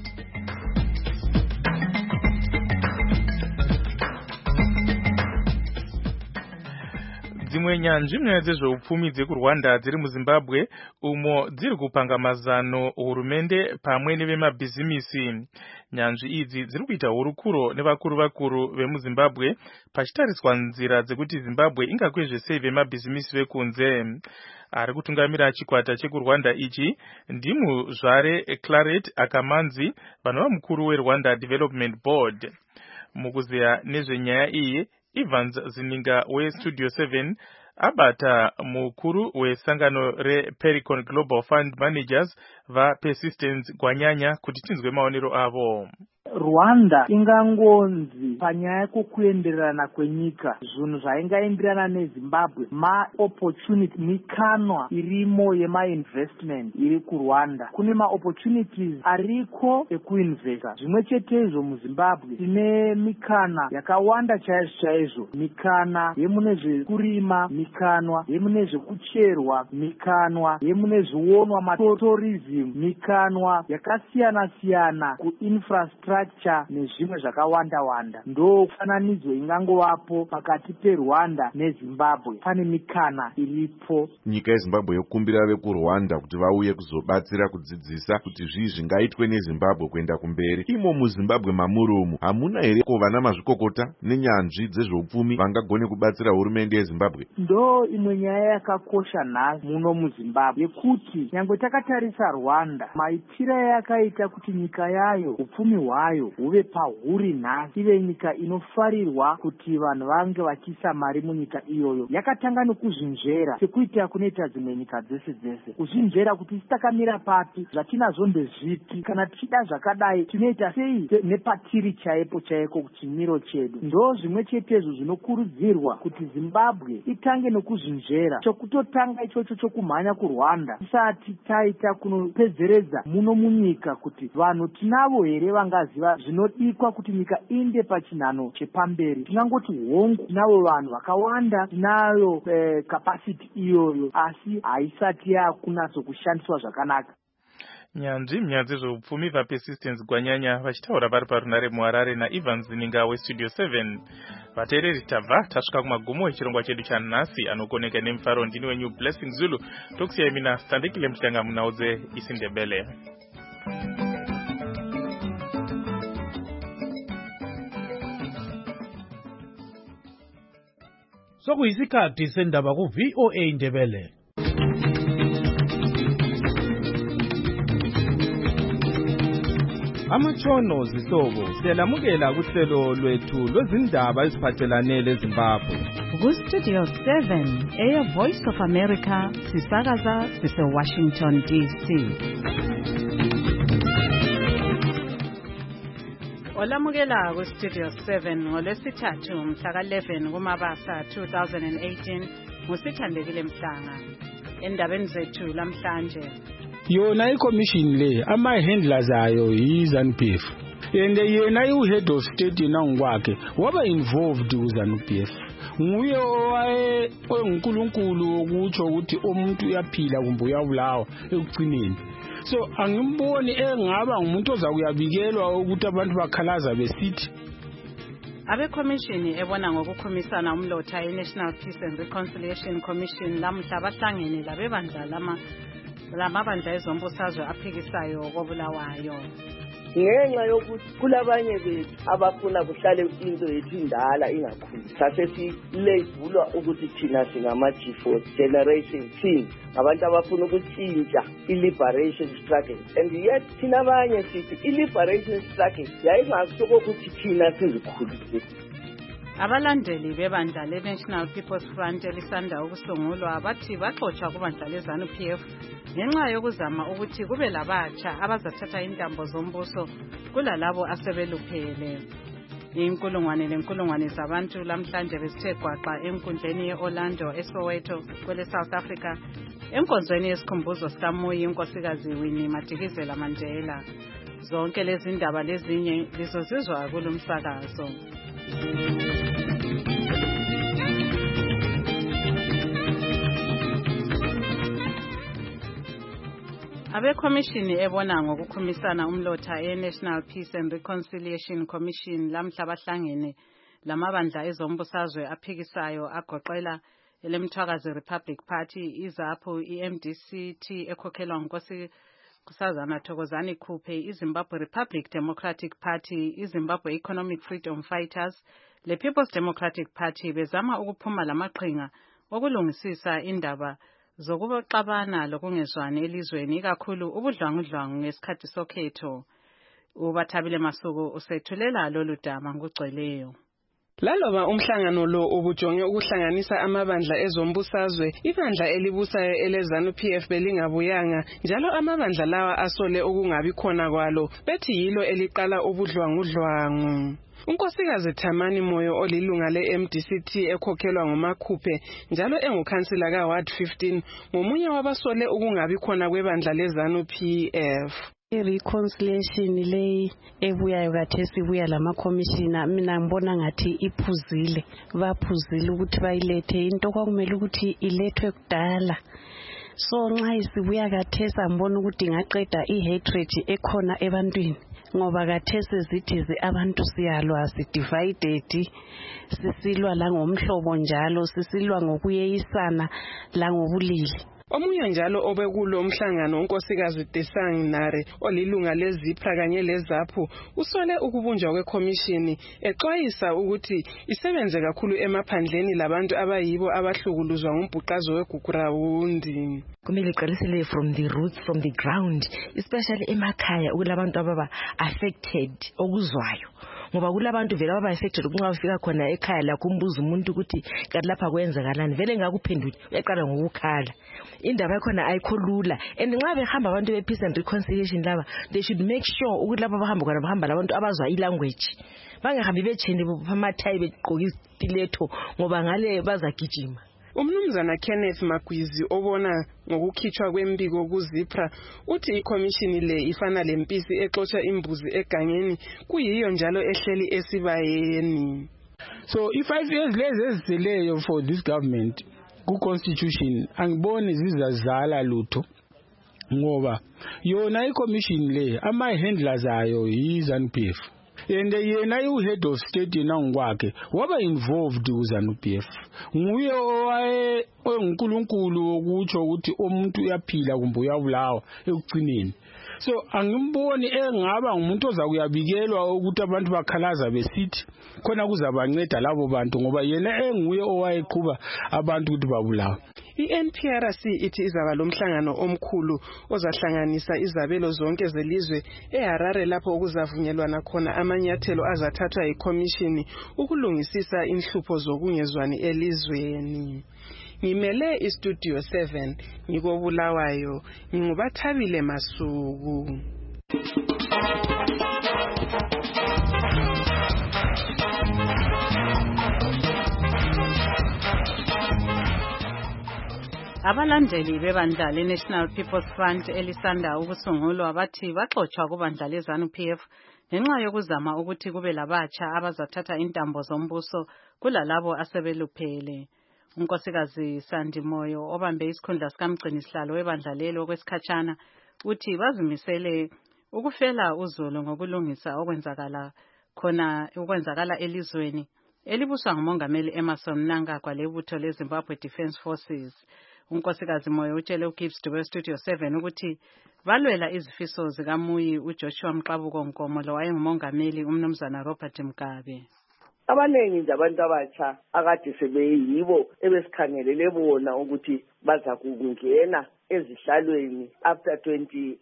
Dzimwe nyanzvi munyaya dzezveupfumi dzekuRwanda dziri muZimbabwe umo dziri kupanga mazano hurumende pamwe nevemabhizimisi. Nyanzvi idzi dziri kuita hurukuro nevakuru vemuZimbabwe pachitariswa nzira dzekuti Zimbabwe ingakwezve sei vemabhizimisi vekunze. Ari kutungamira chikwata chekuRwanda ichi ndimuzvare Claret Akamanzi, vanova mukuru weRwanda Development Board. Mukuziya nezvenyaya iyi, Evans Zininga weStudio 7 abata mukuru wesangano rePericon Global Fund Managers vaPersistence Gwanyanya kuti tinzwe maonero avo. Rwanda ingangonzi panyaya yekuenderana kwenyika zvinhu zvaingaenderana neZimbabwe ma-opportunity mikanwa irimo yema-investment iri kuRwanda. Kune ma-opportunities ariko ekuinvesta. Zvimwe chetezvo muZimbabwe tine mikana yakawanda chaizvo, mikana yemune zvekurima, mikanwa yemune zvekucherwa, mikanwa yemune zvionwa matourism, mikanwa yakasiyana siyana kuinfrastructure nezvimwe zvakawanda. Ndo fananidzo ingangovapo pakati peRwanda neZimbabwe. Pane mikana iripo. Nyika yeZimbabwe yokumbira vekuRwanda kuti vauye kuzobatsira kudzidzisa kuti zvii zvingaitwe neZimbabwe kuenda kumberi. Imo muZimbabwe mamurumu hamuna here vana mazvikokota nenyanzvi dzezveupfumi vangagone kubatsira hurumende yeZimbabwe? Ndo imwe nyaya yakakosha nhasi muno muZimbabwe yekuti nyangwe takatarisa Rwanda maitiro yakaita kuti nyika yayo upfumi hwayo huve pahuri nhasi ive nyika inofarirwa kuti vanhu vange vachiisa mari munyika iyoyo. Yakatanga nekuzvinzvera sekuita kunoita dzimwe nyika dzese kuzvinzvera kuti takamira papi, zvatinazvo ndezvipi, kana tichida zvakadai tinoita sei nepatiri chaipo kuchimiro chedu. Ndo zvimwe chetezvo zvinokurudzirwa kuti Zimbabwe itange nekuzvinzvera. Chokutotanga ichocho chokumhanya kuRwanda tisati taita kunopedzeredza muno munyika kuti vanhu tinavo here vangaziva zvinodikwa kuti nyika inde pachinhano chepamberi. Tinangoti hongu tinavo vanhu vakawanda, tinayo capacity iyoyo, asi haisati yakunatso kushandiswa zvakanaka. nyanzvi zveupfumi vapersistence gwanyanya vachitaura vari parunare muharare naEvans Ninga westudio 7. Vateereri tabva tasvika kumagumo echirongwa chedu chanhasi anokoneka nemufaro. Ndini wenyu Blessing Zulu. Tokusiyai mina Standekile Mutanga munaudze isindebele. Sokuyisikhathi sendaba ku VOA Ndebele. Amatshono zihlobo siyalamukela kuhlelo lwethu lwezindaba eziphathelane leZimbabwe. Ku-Studio 7 Air Voice of America sisakaza sise-Washington DC. Olamukela ku-Studio 7 ngolwesithathu mhla ka-11 kuMabasa 2018 ngusithandekile Mhlanga. Endabeni zethu lamhlanje, yona iCommission le ama-handlers ayo yi-ZANU-PF and yena i-head of state nangokwakhe waba involved ku-ZANU-PF. Nguye owayengunkulunkulu okutsho ukuthi umuntu uyaphila kumbe uyabulawa ekugcineni. So angimboni engaba ngumuntu ozakuyabikelwa ukuthi abantu bakhalaza besithi. abekhomishini ebona ngokukhumisana umlotha ye-National Peace and Reconciliation Commission lamhla bahlangene labebandla lamabandla ezombusazwe aphikisayo kobulawayo. Ngenxa yokuthi kulabanye bethu abafuna kuhlale into yethu indala ingakhulu, sasesiyilebulwa ukuthi thina singama-G4 generation team, abantu abafuna ukutshintsha i-liberation struggle, and yet thina abanye sithi i-liberation struggle yayingakusho kokuthi thina sizikhulise. Abalandeli bebandla le-National People's Front elisanda ukusungulwa bathi baxotsha kubandla le-ZANU-PF ngenxa yokuzama ukuthi kube labatsha abazathatha intambo zombuso kulalabo asebeluphele. Inkulungwane zabantu lamhlanje besithe gwaqa enkundleni ye-Orlando eSoweto kwele South Africa enkonzweni yesikhumbuzo sikaMoyi inkosikazi Winnie Madikizela Mandela. Zonke lezi ndaba lezinye lizozizwa kulo msakazo. Abekhomishini ebona ngokukhumisana umlotha ye-National Peace and Reconciliation Commission lamhla bahlangene lamabandla ezombusazwe aphikisayo agoqela elemthwakazi Republic Party, iZAPU, iMDC-T ekhokhelwa ngunkosazana Thokozani Khuphe, iZimbabwe Republic Democratic Party, iZimbabwe Economic Freedom Fighters, le People's Democratic Party bezama ukuphuma lamaqhinga okulungisisa indaba zokuxabana lokungezwani elizweni ikakhulu ubudlwangudlwangu ngesikhathi sokhetho. Ubathabile Masuku usethulela lolu daba ngogcweleyo. Laloba umhlangano lo ubujonge ukuhlanganisa amabandla ezombusazwe, ibandla elibusayo ele-ZANU-PF belingabuyanga, njalo amabandla lawa asole okungabi khona kwalo, bethi yilo eliqala ubudlwangudlwangu. Unkosikazi Thamani Moyo olilunga le-MDC-T ekhokhelwa nguMakhuphe njalo engukhansila ka-Ward 15 ngomunye wabasole ukungabi khona kwebandla le-ZANU-PF. I-reconciliation le ebuyayo kathesi ibuya lama-commissioner, mina ngibona ngathi iphuzile, baphuzile ukuthi bayilethe into kwakumele ukuthi ilethwe kudala. So nxa isibuya kathesi ngibona ukuthi ingaqeda i-hatred ekhona ebantwini, ngoba kathesi zithi abantu siyalwa, si-divided, sisilwa la ngomhlobo njalo, sisilwa ngokuyeyisana la ngobulili. Omunye njalo obekulo umhlangano unkosikazi Tesang Nare olilunga leZIPRA kanye leZAPU usole ukubunjwa kwekhomishini exwayisa ukuthi isebenze kakhulu emaphandleni labantu abayibo abahlukuluzwa ngumbhuqazo weGugurawundi. Kumele iqalisele from the roots, from the ground, especially emakhaya ukulabantu ababa affected okuzwayo. Ngoba kulabantu vele ababa affected kunxa ufika khona ekhaya lakho umbuza umuntu ukuthi kanti lapha kwenzakalani, vele ngakuphendula uyaqala ngokukhala. Indaba yakhona ayikho lula, and nxa behamba abantu be-peace and reconciliation laba, they should make sure ukuthi lapha bahamba khona bahamba labantu abazwa i-language, bangahambi betshende bamathayi begqoka istiletho ngoba ngale bazagijima. Umnumzana Kenneth Magwizi obona ngokukhitshwa kwembiko kuZIPRA uthi ikhomishini le ifana lempisi exotsha imbuzi egangeni, kuyiyo njalo ehleli esibayeni. So i-5 years lezi eziseleyo for this government ku-constitution angiboni zizazala lutho. ngoba yona iCommission le ama-handlers ayo yi-ZANU-PF and yena u-head of state yena ngokwakhe waba involved ku-ZANU-PF. Nguye owayeNkulunkulu wokutsho ukuthi umuntu uyaphila kumbe uyabulawa ekugcineni. So angimboni engaba ngumuntu ozakuyabikelwa ukuthi abantu bakhalaza besithi khona kuzabanceda labo bantu ngoba yena enguye owayeqhuba abantu ukuthi babulawa. I-NPRC ithi izaba lomhlangano omkhulu ozahlanganisa izabelo zonke zelizwe eHarare lapho okuzavunyelwana khona amanyathelo azathathwa yiCommission ukulungisisa inhlupho zokungezwani elizweni. Ngimele iStudio 7 ngikobulawayo ngingubathabile Masuku. Abalandeli bebandla leNational People's Front elisanda ukusungulwa bathi baxoxwa kubandla leZANU-PF ngenxa yokuzama ukuthi kube labatsha abazathatha intambo zombuso kulalabo asebeluphele. Unkosikazi Sandi Moyo obambe isikhundla sikamgcinisihlalo webandla lelo okwesikhatshana uthi bazimisele ukufela uzulu ngokulungisa okwenzakala elizweni elibuswa ngumongameli Emmerson Mnangagwa lebutho leZimbabwe Defence Forces. Unkosikazi Moyo utshele uGibbs Dube Studio 7 ukuthi balwela izifiso zikaMuyi uJoshua Mqabuko Nkomo lo wayengumongameli umnumzana Robert Mugabe. Abanengi nje abantu abatsha akade sebeyibo ebesikhangelele bona ukuthi baza kungena ezihlalweni after 2018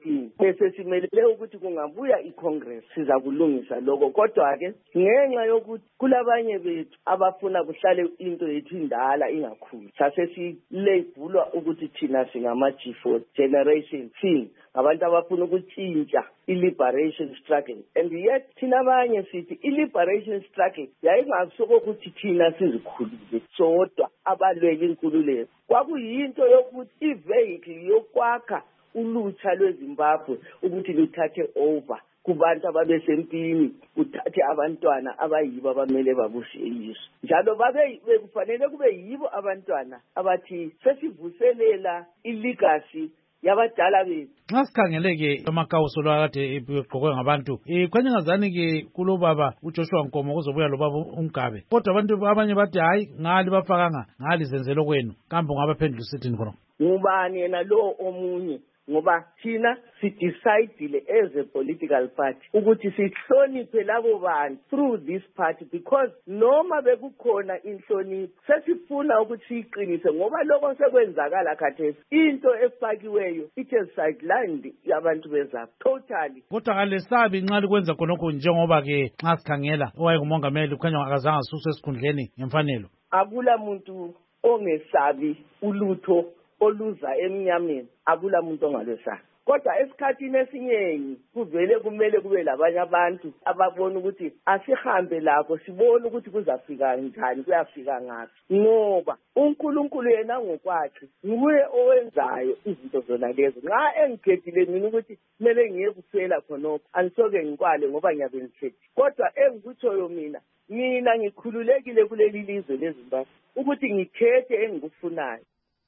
bese simelele ukuthi kungabuya iCongress siza kulungisa lokho kodwa ke ngenxa yokuthi kulabanye bethu abafuna kuhlale into yethu indala ingakhulu sase silebhulwa ukuthi thina singama G4 generation thing abantu abafuna ukutshintsha i-liberation struggle and yet thina abanye sithi i-liberation struggle yayingasoko ukuthi thina sizikhulile sodwa abalwela inkululeko kwakuyinto yokuthi ivehicle yokwakha ulutsha lweZimbabwe ukuthi luthathe over kubantu ababesempini uthathe abantwana abayibo abamele babushe ilizwe njalo bekufanele kube yibo abantwana abathi sesivuselela ilegacy yabadala bethu. Nxa sikhangeleke amakawuso lwakade egqokwe ngabantu khanye ngazani ke kulo baba uJoshua Nkomo kuzobuya lo baba uMgabe kodwa abantu abanye bathi hayi ngali bafakanga ngali zenzelo kwenu kambe ngabaphendula sithini khona ngubani yena lo omunye ngoba thina sidecidile as a political party ukuthi sihloniphe labo bantu through this party because noma bekukhona inhlonipho sesifuna ukuthi siqinise ngoba lokho sekwenzakala khathesi into efakiweyo it has sidelined abantu bezabo totally. Kodwa kalesabi nxa likwenza khonokho njengoba ke nxa sikhangela owayengumongameli kukhanya akazange asuswe esikhundleni ngemfanelo. Akula muntu ongesabi ulutho oluza emnyameni akula muntu ongalwesaba kodwa esikhathini esinyengi kuvele kumele kube labanye abantu ababona ukuthi asihambe lakho sibone ukuthi kuzafika njani kuyafika ngaphi ngoba uNkulunkulu yena ngokwakhe nguye owenzayo izinto zona lezo nxa engikhethile mina ukuthi kumele ngiye kuphela khonokho anisoke ngikwale ngoba ngiyabengithethi kodwa engikutshoyo mina ngikhululekile kuleli lizwe leZimbabwe ukuthi ngikhethe engikufunayo.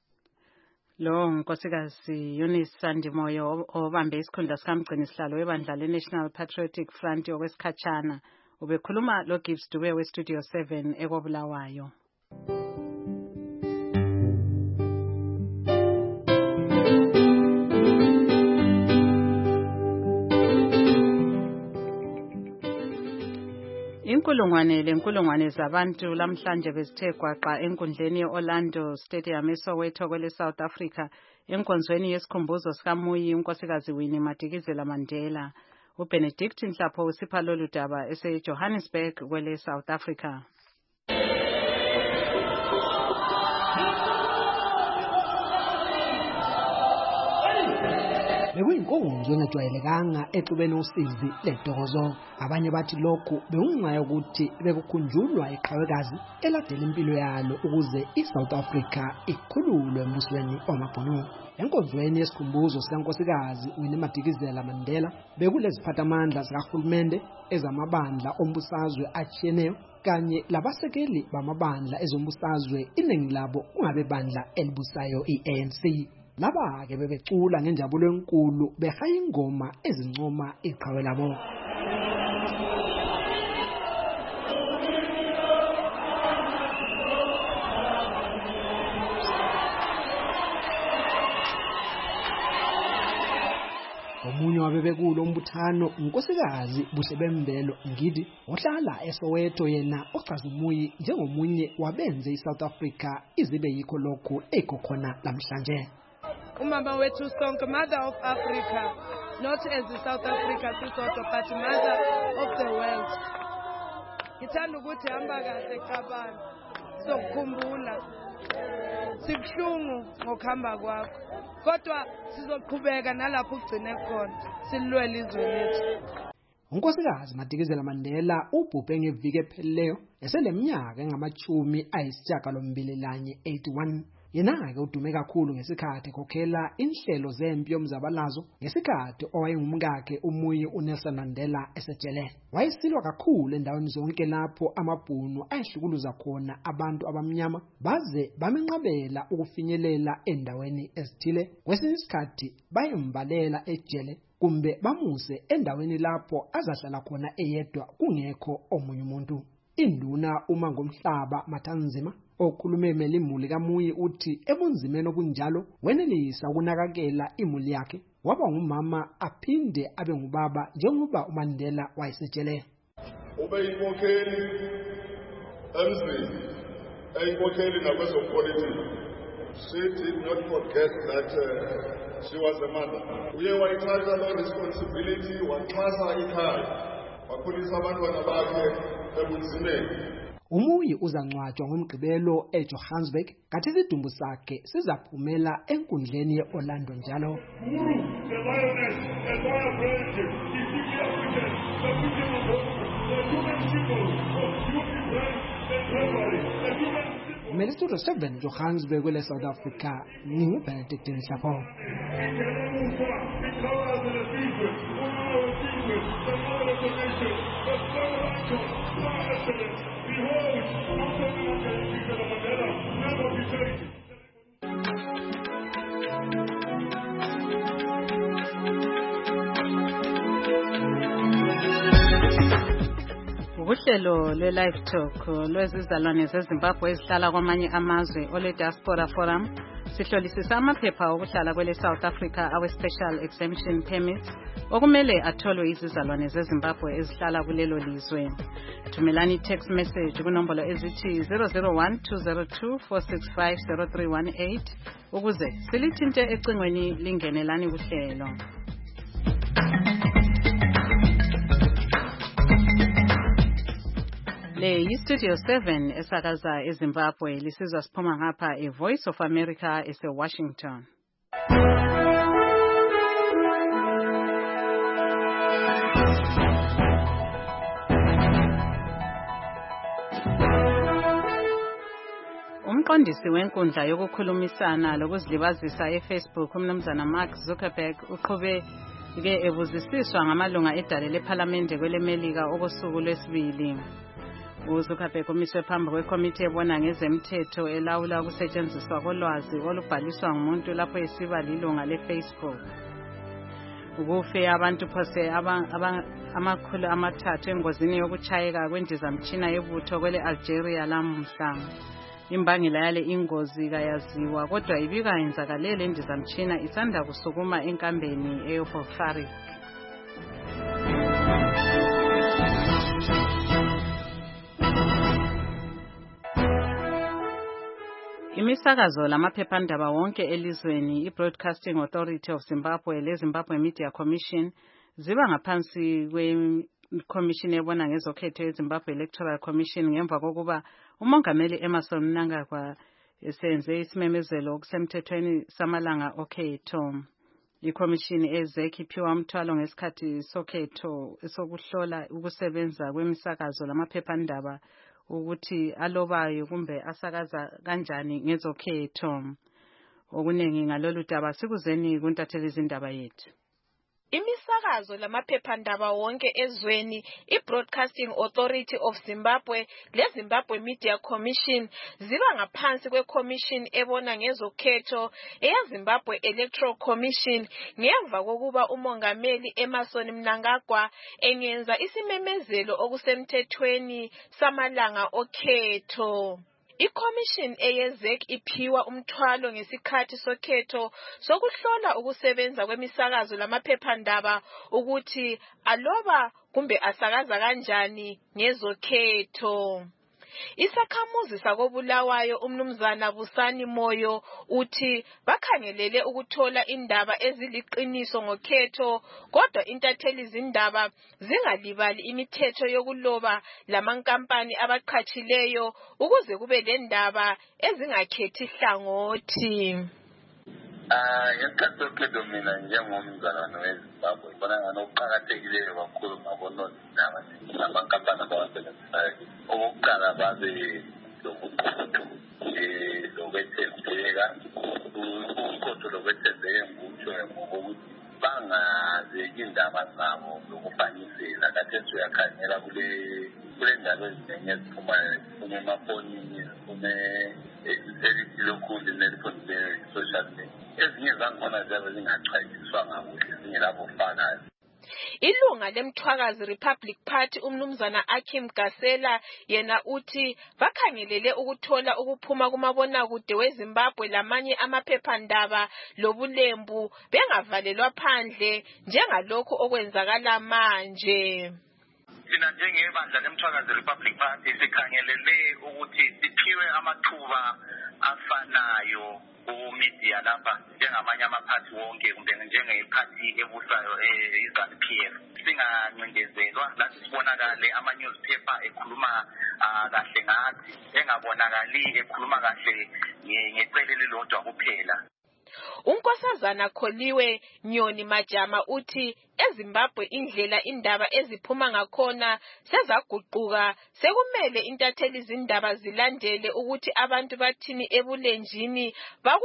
Lo unkosikazi Eunice Sandi Moyo obambe isikhundla sikamgcinisihlalo webandla leNational Patriotic Front okwesikhatshana ubekhuluma lo Gibbs Dube weStudio 7 ekobulawayo. Inkulungwane zabantu lamhlanje bezithe gwaqa enkundleni ye-Orlando Stadium eSoweto kwele South Africa enkonzweni yesikhumbuzo sikaMuyi unkosikazi Winnie Madikizela Mandela. uBenedict Nhlapho usipha lolu daba eseJohannesburg kwele South Africa. Bekuyinkonzo engajwayelekanga exubeni usizi lentokozo. Abanye bathi lokhu bekunxa yokuthi bekukhunjulwa iqhawekazi eladela impilo yalo ukuze iSouth Africa ikhululwe embusweni wamabhunu. Enkonzweni yesikhumbuzo sikankosikazi Winnie Madikizela Mandela bekuleziphathamandla zikahulumende ezamabandla ombusazwe atshiyeneyo kanye labasekeli bamabandla ezombusazwe iningi labo kungabe bandla elibusayo iANC. Laba-ke bebecula ngenjabulo enkulu behaya ingoma ezincoma iqhawe labo. Omunye wabebekulo umbuthano unkosikazi Buhlebemvelo Ngidi ohlala eSoweto yena ochaza uMuyi njengomunye wabenze iSouth Africa izibe yikho lokhu ekokhona namhlanje. Umama wethu sonke, Mother of Africa, not as the South Africa sisodwa but Mother of the world. Ngithanda ukuthi hamba kahle Qabana sokukhumbula sibuhlungu ngokuhamba kwakho, kodwa sizoqhubeka nalapho ugcine khona silwele izwe lethu. Unkosikazi Madikizela Mandela ubhubhe ngeviki ephelileyo eseleminyaka engama-81. Yena-ke udume kakhulu ngesikhathi ekhokhela inhlelo zempi yomzabalazo ngesikhathi owayengumkakhe uMuyi uNelson Mandela esejele. Wayesilwa kakhulu endaweni zonke lapho amabhunu ayehlukuluza khona abantu abamnyama baze bamenqabela ukufinyelela endaweni ezithile. Kwesinye isikhathi bayembalela ejele kumbe bamuse endaweni lapho azahlala khona eyedwa kungekho omunye umuntu. Induna uMangomhlaba Mathanzima okhulume emelimuli kaMuyi uthi ebunzimeni obunjalo wenelisa ukunakakela imuli yakhe, waba ngumama aphinde abe ngubaba njengoba uMandela wayesejele. Ubeyinkokheli emzini, eyinkokheli nakwezopolitiki. She did not forget that she was a mother. Uye wayithatha lo responsibility waxhasa ikhaya, wakhulisa abantwana bakhe ebunzimeni. uMuyi uzangcwatshwa ngoMgqibelo eJohannesburg, kanti isidumbu sakhe sizaphumela enkundleni yeOrlando njalo. Melisotho 7 Johannesburg kwele South Africa, ninguBenedict Nhlapho. Uhlelo lwe-Live Talk lwezizalwane zeZimbabwe ezihlala kwamanye amazwe ole-Diaspora Forum sihlolisisa amaphepha okuhlala kwele South Africa awe-Special Exemption Permit okumele atholwe izizalwane zeZimbabwe ezihlala kulelo lizwe. Thumelani text message kunombolo ezithi 001-202-465-0318 ukuze silithinte ecingweni lingenelani kuhlelo. Le yi-Studio 7 esakaza eZimbabwe lisizwa siphuma ngapha eVoice of America ese-Washington. Umqondisi wenkundla yokukhulumisana lokuzilibazisa eFacebook umnumzana Mark Zuckerberg uqhubeke ebuzisiswa ngamalunga edale lePhalamende kweleMelika okosuku lwesibili. uZuckerberg umiswe phambi kwekomiti ebona ngezemthetho elawula ukusetshenziswa kolwazi olubhaliswa ngumuntu lapho esiba lilunga leFacebook. Ukufe abantu phose amakhulu amathathu engozini yokutshayeka kwendizamtshina yebutho kwele Algeria lamuhla. Imbangela yale ingozi kayaziwa kodwa ibika yenzakalele indizamtshina isanda kusukuma enkambeni eyoFari. Imisakazo lamaphephandaba wonke elizweni iBroadcasting Authority of Zimbabwe leZimbabwe Media Commission ziba ngaphansi kweCommission ebona ngezokhetho yeZimbabwe Electoral Commission ngemva kokuba uMongameli Emmerson Mnangagwa esenze isimemezelo okusemthethweni samalanga okhetho. ICommission ezekhiphiwa umthwalo ngesikhathi sokhetho esokuhlola ukusebenza kwemisakazo lamaphephandaba ukuthi alobayo kumbe asakaza kanjani ngezokhetho. Okuningi ngalolu daba sikuzeni kuntatheli izindaba yethu. Imisakazo lamaphephandaba wonke ezweni, i-Broadcasting Authority of Zimbabwe le-Zimbabwe Media Commission ziba ngaphansi kwe-commission ebona ngezokhetho eya-Zimbabwe Electoral Commission ngemva kokuba umongameli Emmerson Mnangagwa engenza isimemezelo okusemthethweni samalanga okhetho. I-Commission eyezek iphiwa umthwalo ngesikhathi sokhetho sokuhlola ukusebenza kwemisakazo lamaphephandaba ukuthi aloba kumbe asakaza kanjani ngezokhetho. Isakhamuzi sakobulawayo umnumzana Busani Moyo uthi bakhangelele ukuthola indaba eziliqiniso ngokhetho kodwa intatheli zindaba zingalibali imithetho yokuloba lamankampani abaqhatshileyo ukuze kube lendaba ezingakhethi hlangothi. Ngesikhathi sokhetho mina njengomzalwane weZimbabwe ngibona nganokuqakathekileyo kakhulu ngabonozindaba namankampani abawasebenzisayo. Okokuqala babe lobuqotho lokwethembeka. Ubuqotho lokwethembeka ngutsho ngokuthi bangazeki indaba zabo zokufanisela. Khathesi uyakhangela kule ndaba eziningi eziphumayo, ziphume emafonini, ziphume lokhulu nelifonileyo social media. Ezinye zakhona ziyabe zingachayisiswanga kuhle, zingelabufakazi. Ilunga lemthwakazi Republic Party umnumzana Akim Gasela yena uthi bakhangelele ukuthola ukuphuma kumabonakude weZimbabwe lamanye amaphephandaba lobulembu bengavalelwa phandle njengalokho okwenzakala manje. Thina njengebandla lemthwakazi Republic Party sikhangelele ukuthi siphiwe amathuba afanayo ku-media lapha njengamanye amaphathi wonke kumbe njengephathi ebusayo iZANU-PF. Singancindezelwa lathi sibonakale ama-newspaper ekhuluma kahle ngathi, engabonakali ekhuluma kahle ngecele lilodwa kuphela. Unkosazana Kholiwe Nyoni Majama uthi eZimbabwe indlela indaba eziphuma ngakhona sezaguquka, sekumele intatheli zindaba zilandele ukuthi abantu bathini ebulenjini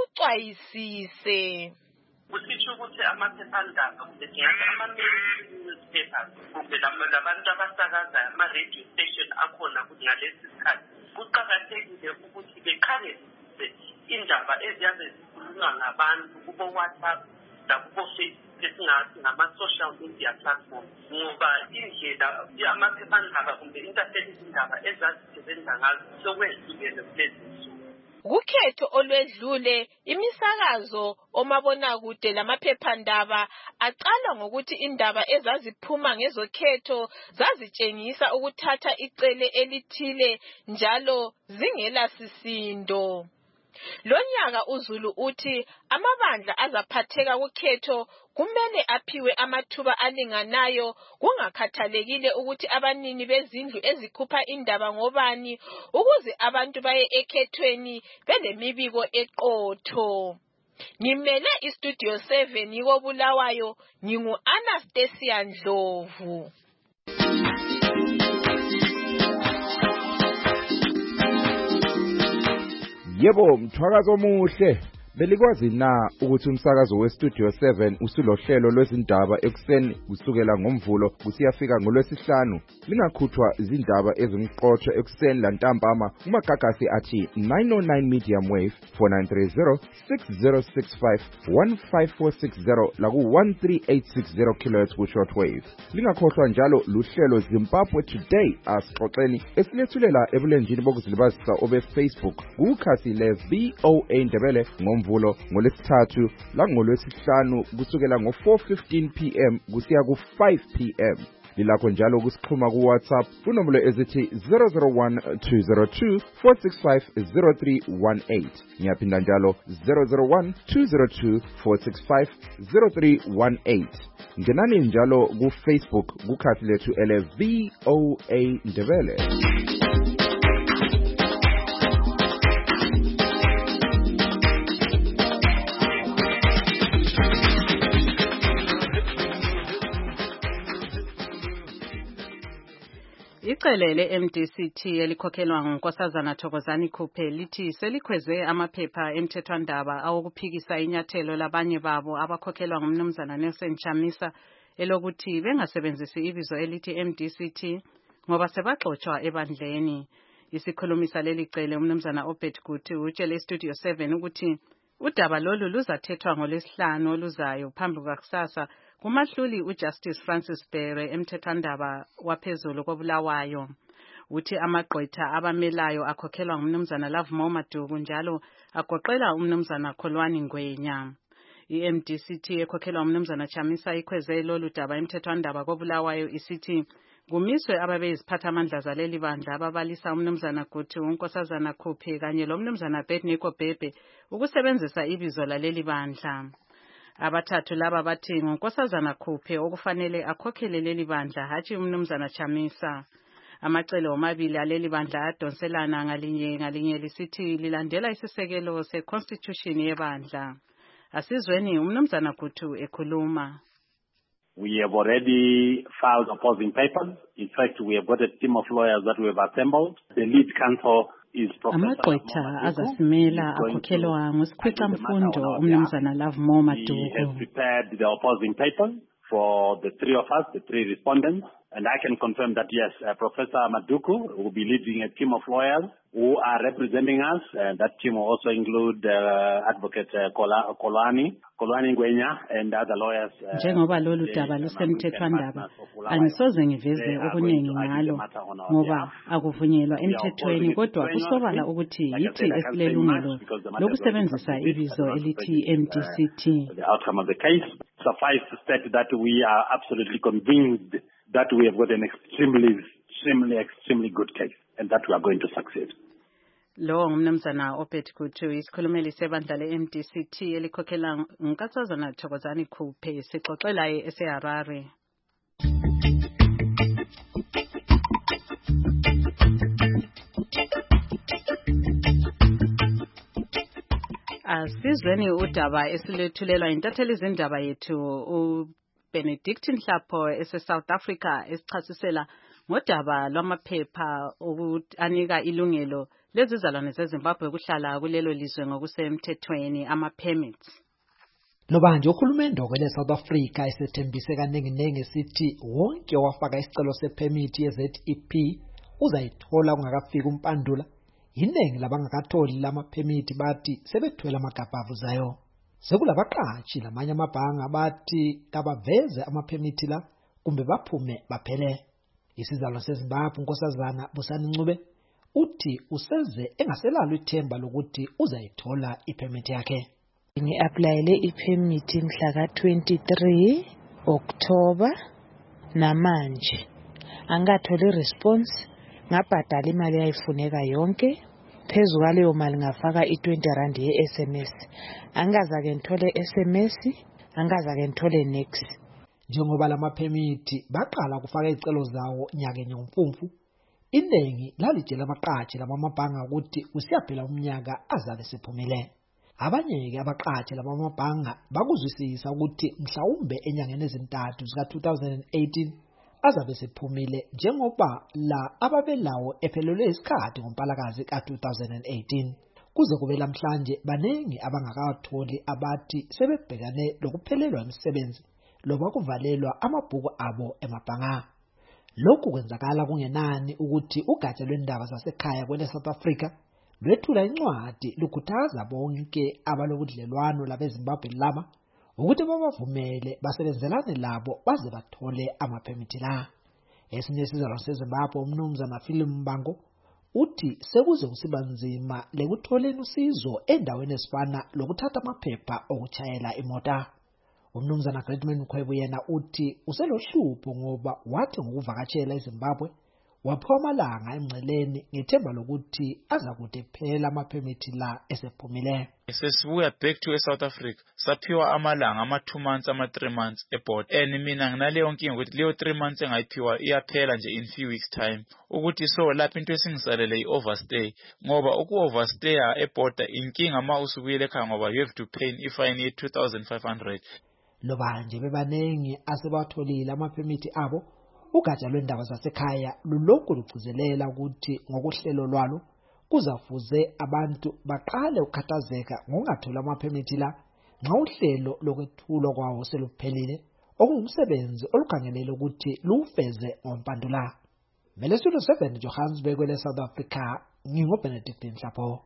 bakucwayisise. Kusitsho ukuthi amaphephandaba kudingeka ama-newspapers kumbe labantu abasakaza ama-radio station akhona ngalesi sikhathi kuqakathekile ukuthi bekhangelise indaba eziyabe zikhulunywa ngabantu kubo-WhatsApp lakubo-Facebook esingathi ngama-social media platform, ngoba indlela amaphephandaba kumbe intatheli zindaba ezazisebenza ngazo sokwehlukene kulezi nsuku. Kukhetho olwedlule imisakazo omabonakude lamaphephandaba aqala ngokuthi indaba ezaziphuma ngezokhetho zazitshengisa ukuthatha icele elithile njalo zingela sisindo. Lonyaka uZulu uthi amabandla azaphatheka kukhetho kumele aphiwe amathuba alinganayo kungakhathalekile ukuthi abanini bezindlu ezikhupha indaba ngobani ukuze abantu baye ekhethweni belemibiko eqotho. Ngimele iStudio 7 yikobulawayo ngingu Anastasia Ndlovu. Yebo, mthwakazo omuhle. Belikwazi na ukuthi umsakazo weStudio 7 usulohlelo lwezindaba ekuseni kusukela ngomvulo kusiyafika ngolwesihlanu. Lingakhuthwa izindaba ezimqotho ekuseni lantambama umagagasi athi 909 medium wave 4930 6065 15460 laku 13860 kHz ku shortwave. Lingakhohlwa njalo luhlelo Zimbabwe Today asixoxeni esilethulela ebulenjini bokuzilibazisa obe Facebook kukhasi le VOA Ndebele ngomvulo ngolesithathu la ngolwesihlanu kusukela ngo4:15 PM kusiya ku5 PM. Lilakho njalo kusixhuma ku WhatsApp kunombolo ezithi 001-202-465-0318. Ngiyaphinda njalo 001-202-465-0318. Ngenani njalo ku Facebook kukhasi lethu ele VOA Ndebele. Icele le-MDCT elikhokhelwa ngunkosazana Thokozani Khuphe lithi selikhweze amaphepha emthethwandaba awokuphikisa inyathelo labanye babo abakhokhelwa ngumnumzana Nelson Chamisa elokuthi bengasebenzisi ibizo elithi MDCT ngoba sebaxotshwa ebandleni. Isikhulumi saleli cele umnumzana Obed Guti utshele Studio 7 ukuthi udaba lolu luzathethwa ngoLwesihlanu oluzayo phambi kwakusasa kumahluli uJustice Francis Bere emthethwandaba waphezulu koBulawayo. Uthi amagqwetha abamelayo akhokhelwa ngumnumzana Lovemore Maduku njalo agoqela umnumzana Kholwani Ngwenya. IMDCT ekhokhelwa umnumzana Chamisa ikhweze lolu daba emthethwandaba koBulawayo isithi kumiswe ababeyiziphathamandla zaleli bandla ababalisa umnumzana Guti, unkosazana Khuphe kanye lomnumzana Bedniko Bhebhe ukusebenzisa ibizo laleli bandla. Abathathu laba bathi unkosazana Khuphe okufanele akhokhele leli bandla hatshi umnumzana Chamisa. Amacele omabili aleli bandla adonselana ngalinye lisithi lilandela isisekelo se-constitution yebandla. Asizweni umnumzana Gutu ekhuluma. We have already filed opposing papers. In fact, we have got a team of lawyers that we have assembled. The lead counsel is Professor Amagqwetha azasimela akhokhelwa ngusikhwicamfundo umnumzana Lovemore Maduku. He has prepared the opposing papers for the three of us, the three respondents. And I can confirm that, yes, Professor Maduku will be leading a team of lawyers who are representing us. That team will also include Advocate Kholwani Ngwenya and other lawyers. Njengoba lolu daba lusemthethwandaba, angisoze ngiveze okuningi ngalo ngoba akuvunyelwa emthethweni, kodwa kusobala ukuthi yithi esilelungelo lokusebenzisa ibizo elithi MDCT. The outcome of the case suffice to state that we are absolutely convinced that we have got an extremely good case and that we are going to succeed. Lo ngumnumzana Obed Gutu, isikhulumeli sebandla le-MDCT elikhokhela unkosazana Thokozani Khuphe, sixoxela eseHarare. Asizweni udaba esilethulelwa intatheli zindaba yethu Benedict Nhlapho ese-South Africa esichasisela ngodaba lwamaphepha anika ilungelo lezizalwane zeZimbabwe ukuhlala kulelo lizwe ngokusemthethweni ama-permits. Lobanje uhulumende okwele South Africa esethembise kaningi sithi wonke wafaka isicelo sepermit ye-ZEP uzayithola kungakafika umpandula. Iningi labangakatholi lama-permit bathi sebethwele amagabha avuzayo. Sekulabaqashi lamanye amabhanga bathi kabaveze ama-permit la kumbe baphume baphele. Isizalwane seZimbabwe unkosazana Busani Ncube uthi useze engaselalo ithemba lokuthi uzayithola ipermit yakhe. Ngi-aplayele ipermit mhla ka-23 October namanje angatholi response, ngabhadala imali yayifuneka yonke. Phezu kwaleyo mali ngafaka i-R20 ye-SMS. Angazake ngithole SMS, angazake ngithole next. Njengoba lama-permit baqala kufaka izicelo zawo nyakenye ngoMfumfu, iningi lalijela abaqashi lamabhanga ukuthi usiyaphela umnyaka azabe sephumile. Abanye-ke abaqashi lamabhanga bakuzwisisa ukuthi mhlawumbe enyangeni ezintathu zika-2018 azabe sephumile njengoba la ababelawo ephelelwe isikhathi ngoMpalakazi ka-2018. Kuze kube namhlanje baningi abangakatholi abathi sebebhekane lokuphelelwa imisebenzi loba kuvalelwa amabhuku abo emabhanga. Lokhu kwenzakala kungenani ukuthi ugatsha lwendaba zasekhaya kwele South Africa lwethula incwadi lukhuthaza bonke abalobudlelwano labeZimbabwe laba ukuthi babavumele basebenzelane labo baze bathole ama-permit la. Esinye isizalwane seZimbabwe umnumzana Philip Mbango uthi sekuze kusiba nzima lekutholeni usizo endaweni ezifana lokuthatha amaphepha okuchayela imota. Umnumzana Gretman Mkhwebo yena uthi uselohlupho ngoba wathi ngokuvakatshela eZimbabwe waphiwa amalanga emngceleni ngethemba lokuthi azakude phela ama-permit la esephumile. Sesibuya back to South Africa saphiwa amalanga ama-2 months ama-3 months eboard, and mina nginaleyo nkinga ukuthi leyo 3 months engayiphiwa iyaphela nje in few weeks time, ukuthi so lapho into esingisalele i-overstay, ngoba uku-overstaya eborder inkinga ma usubuyele ekhaya ngoba you have to pay ifine ye-2,500. Lobanje bebanengi asebatholile ama-permit abo. Ugatsha lwendaba zasekhaya lulokhu lugcizelela ukuthi ngokuhlelo lwalo kuzafuze abantu baqale ukukhathazeka ngokungathola ama-permit la nxa uhlelo lokwethulwa kwawo seluphelile okungumsebenzi olukhangelele ukuthi luwufeze ngompandula. Mele Studio 7 Johannesburg kwele South Africa, ngingoBenedict Nhlapho.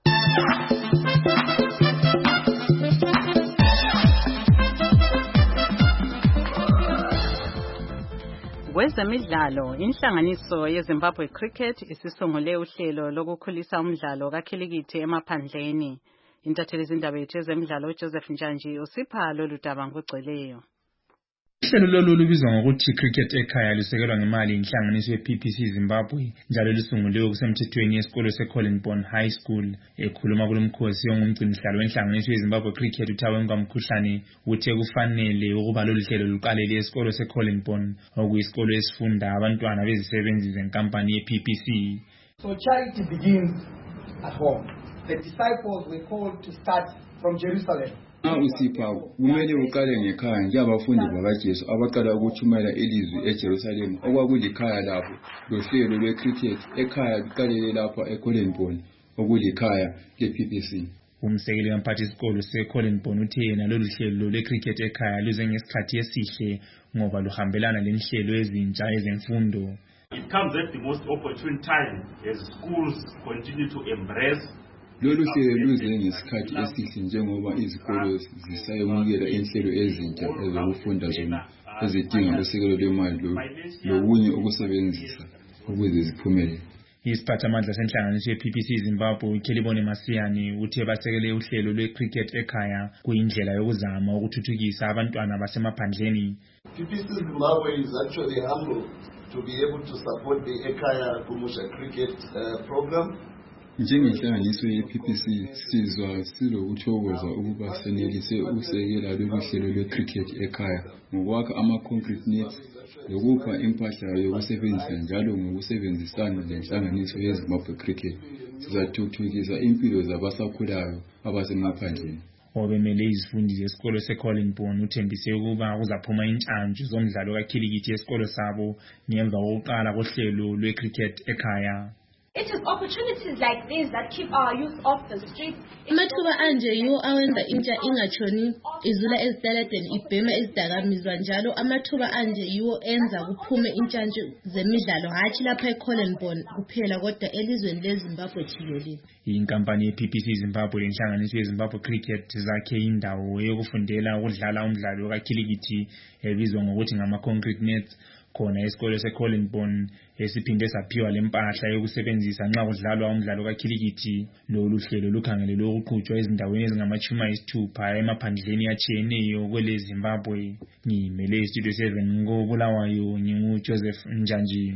Kwezemidlalo, inhlanganiso yeZimbabwe Cricket isisungule uhlelo lokukhulisa umdlalo kakhilikithi emaphandleni. Intatheli izindaba yethu yezemidlalo Joseph Njanji usipha lolu daba ngokugcweleyo. Uhlelo lolu lubizwa ngokuthi Cricket Ekhaya lusekelwa ngemali inhlanganiso ye-PPC Zimbabwe njalo lusunguliwe kusemthethweni yesikolo se-Collinborn High School. Ekhuluma kulomkhosi ongumgcinihlalo wenhlanganiso yeZimbabwe Cricket uThawe Nkamkhuhlane uthe kufanele ukuba lolu hlelo luqalele esikolo se-Collinborn okuyisikolo esifunda abantwana bezisebenzi zenkampani ye-PPC. So charity begins at home. The disciples were called to start from Jerusalem. Usipha kumele uqale ngekhaya njengabafundi bakaJesu abaqala ukuthumela ilizwi eJerusalem okwakulikhaya lapho. Lohlelo lwe-cricket ekhaya luqalele lapha eCollinborn okulikhaya le-PPC. Umsekeli kamphathisikolo se-Collinborn uthe yena lolu hlelo lwe-cricket ekhaya luze ngesikhathi esihle ngoba luhambelana lenhlelo ezintsha ezemfundo. It comes at the most opportune time as schools continue to embrace. Lolu hlelo luze ngesikhathi esihle njengoba izikolo zisayamukela inhlelo ezintsha ezokufunda zona ezidinga usekelo lwemali lokunye ukusebenzisa ukuze ziphumelele. Isiphathamandla senhlanganiso ye-PPC Zimbabwe uKhelibone Masiyane uthe basekele uhlelo lwe-cricket ekhaya kuyindlela yokuzama ukuthuthukisa abantwana basemaphandleni. PPC Zimbabwe is actually humble to be able to support the Ekhaya Kumusha cricket program. Njengenhlanganiso ye-PPC sizwa silokuthokoza ukuba senelise ukusekela lolu hlelo lwe-cricket ekhaya ngokwakha ama-concrete nets lokupha impahla yokusebenzisa njalo ngokusebenzisana lenhlanganiso yeZimbabwe Cricket sizathuthukisa impilo zabasakhulayo abasemaphandleni. Obemele izifundi zesikolo se-Collinborn uthembise ukuba kuzaphuma intshantshu zomdlalo kakhilikithi yesikolo sabo ngemva kokuqala kohlelo lwe-cricket ekhaya. It is opportunities like these that keep our youth off the streets. Amathuba anje yiwo awenza intsha ingachoni izula ezitaladeni ibhema ezidakamizwa njalo amathuba anje yiwo enza kuphume intshantshu zemidlalo hatshi lapha eCollinborn kuphela kodwa elizweni leZimbabwe jikelele. Inkampani ye-PPC Zimbabwe lenhlanganiso yeZimbabwe Cricket zakhe indawo yokufundela ukudlala umdlalo kakhilikithi ebizwa ngokuthi ngama-concrete nets khona esikolo se-Collinborn esiphinde saphiwa lempahla yokusebenzisa nxa kudlalwa umdlalo kakhilikithi. Lolu hlelo lukhangelelwe ukuqhutshwa ezindaweni ezingama-6 emaphandleni atshiyeneyo kwele Zimbabwe. Ngimele Studio 7 koBulawayo nginguJoseph Njanji.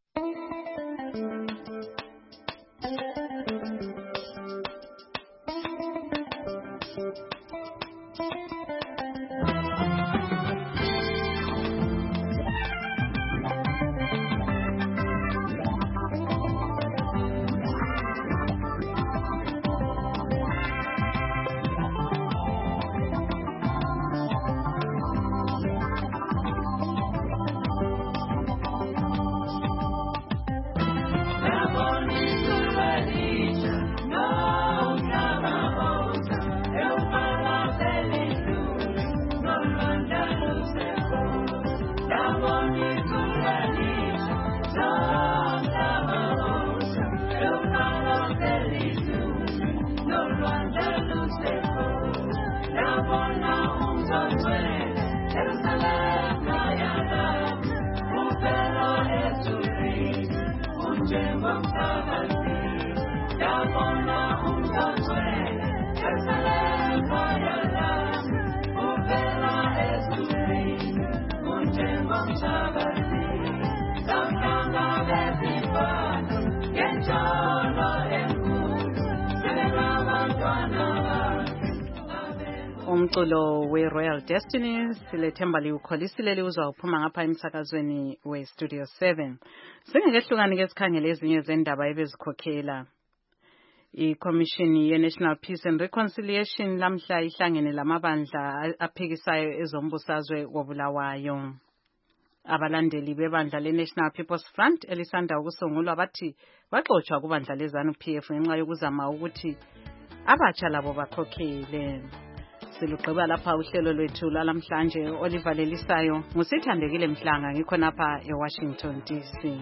Umculo we-Royal Destiny silethemba liwukholisile liwuzwa uphuma ngapha emsakazweni we-Studio 7. Singekehlukani ke sikhangele ezinye zendaba ebezikhokhela. I-Commission ye-National Peace and Reconciliation lamhla ihlangene lamabandla aphikisayo ezombusazwe koBulawayo. Abalandeli bebandla le-National People's Front elisanda ukusungulwa bathi baxoshwa kubandla leZANU-PF ngenxa yokuzama ukuthi abatsha labo bakhokhele. Silugqiba lapha uhlelo lwethu lalamhlanje olivalelisayo ngusithandekile Mhlanga ngikhonapha eWashington DC.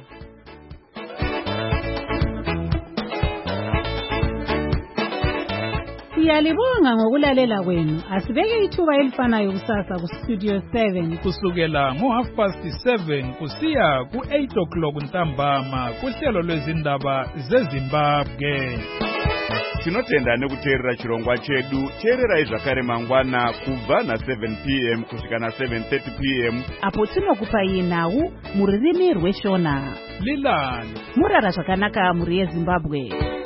Siyalibonga ngokulalela kwenu. Asibeke ithuba elifanayo kusasa ku Studio 7 kusukela ngo7:30 kusiya ku8 ntambama kuhlelo lwezindaba zeZimbabwe. Tinotenda nekuteerera chirongwa chedu. Teererai zvakare mangwana kubva na7 p.m. kusvika na7:30 p.m. apo tinokupai nhau muririmi rweShona. Lilani murara zvakanaka muri yeZimbabwe.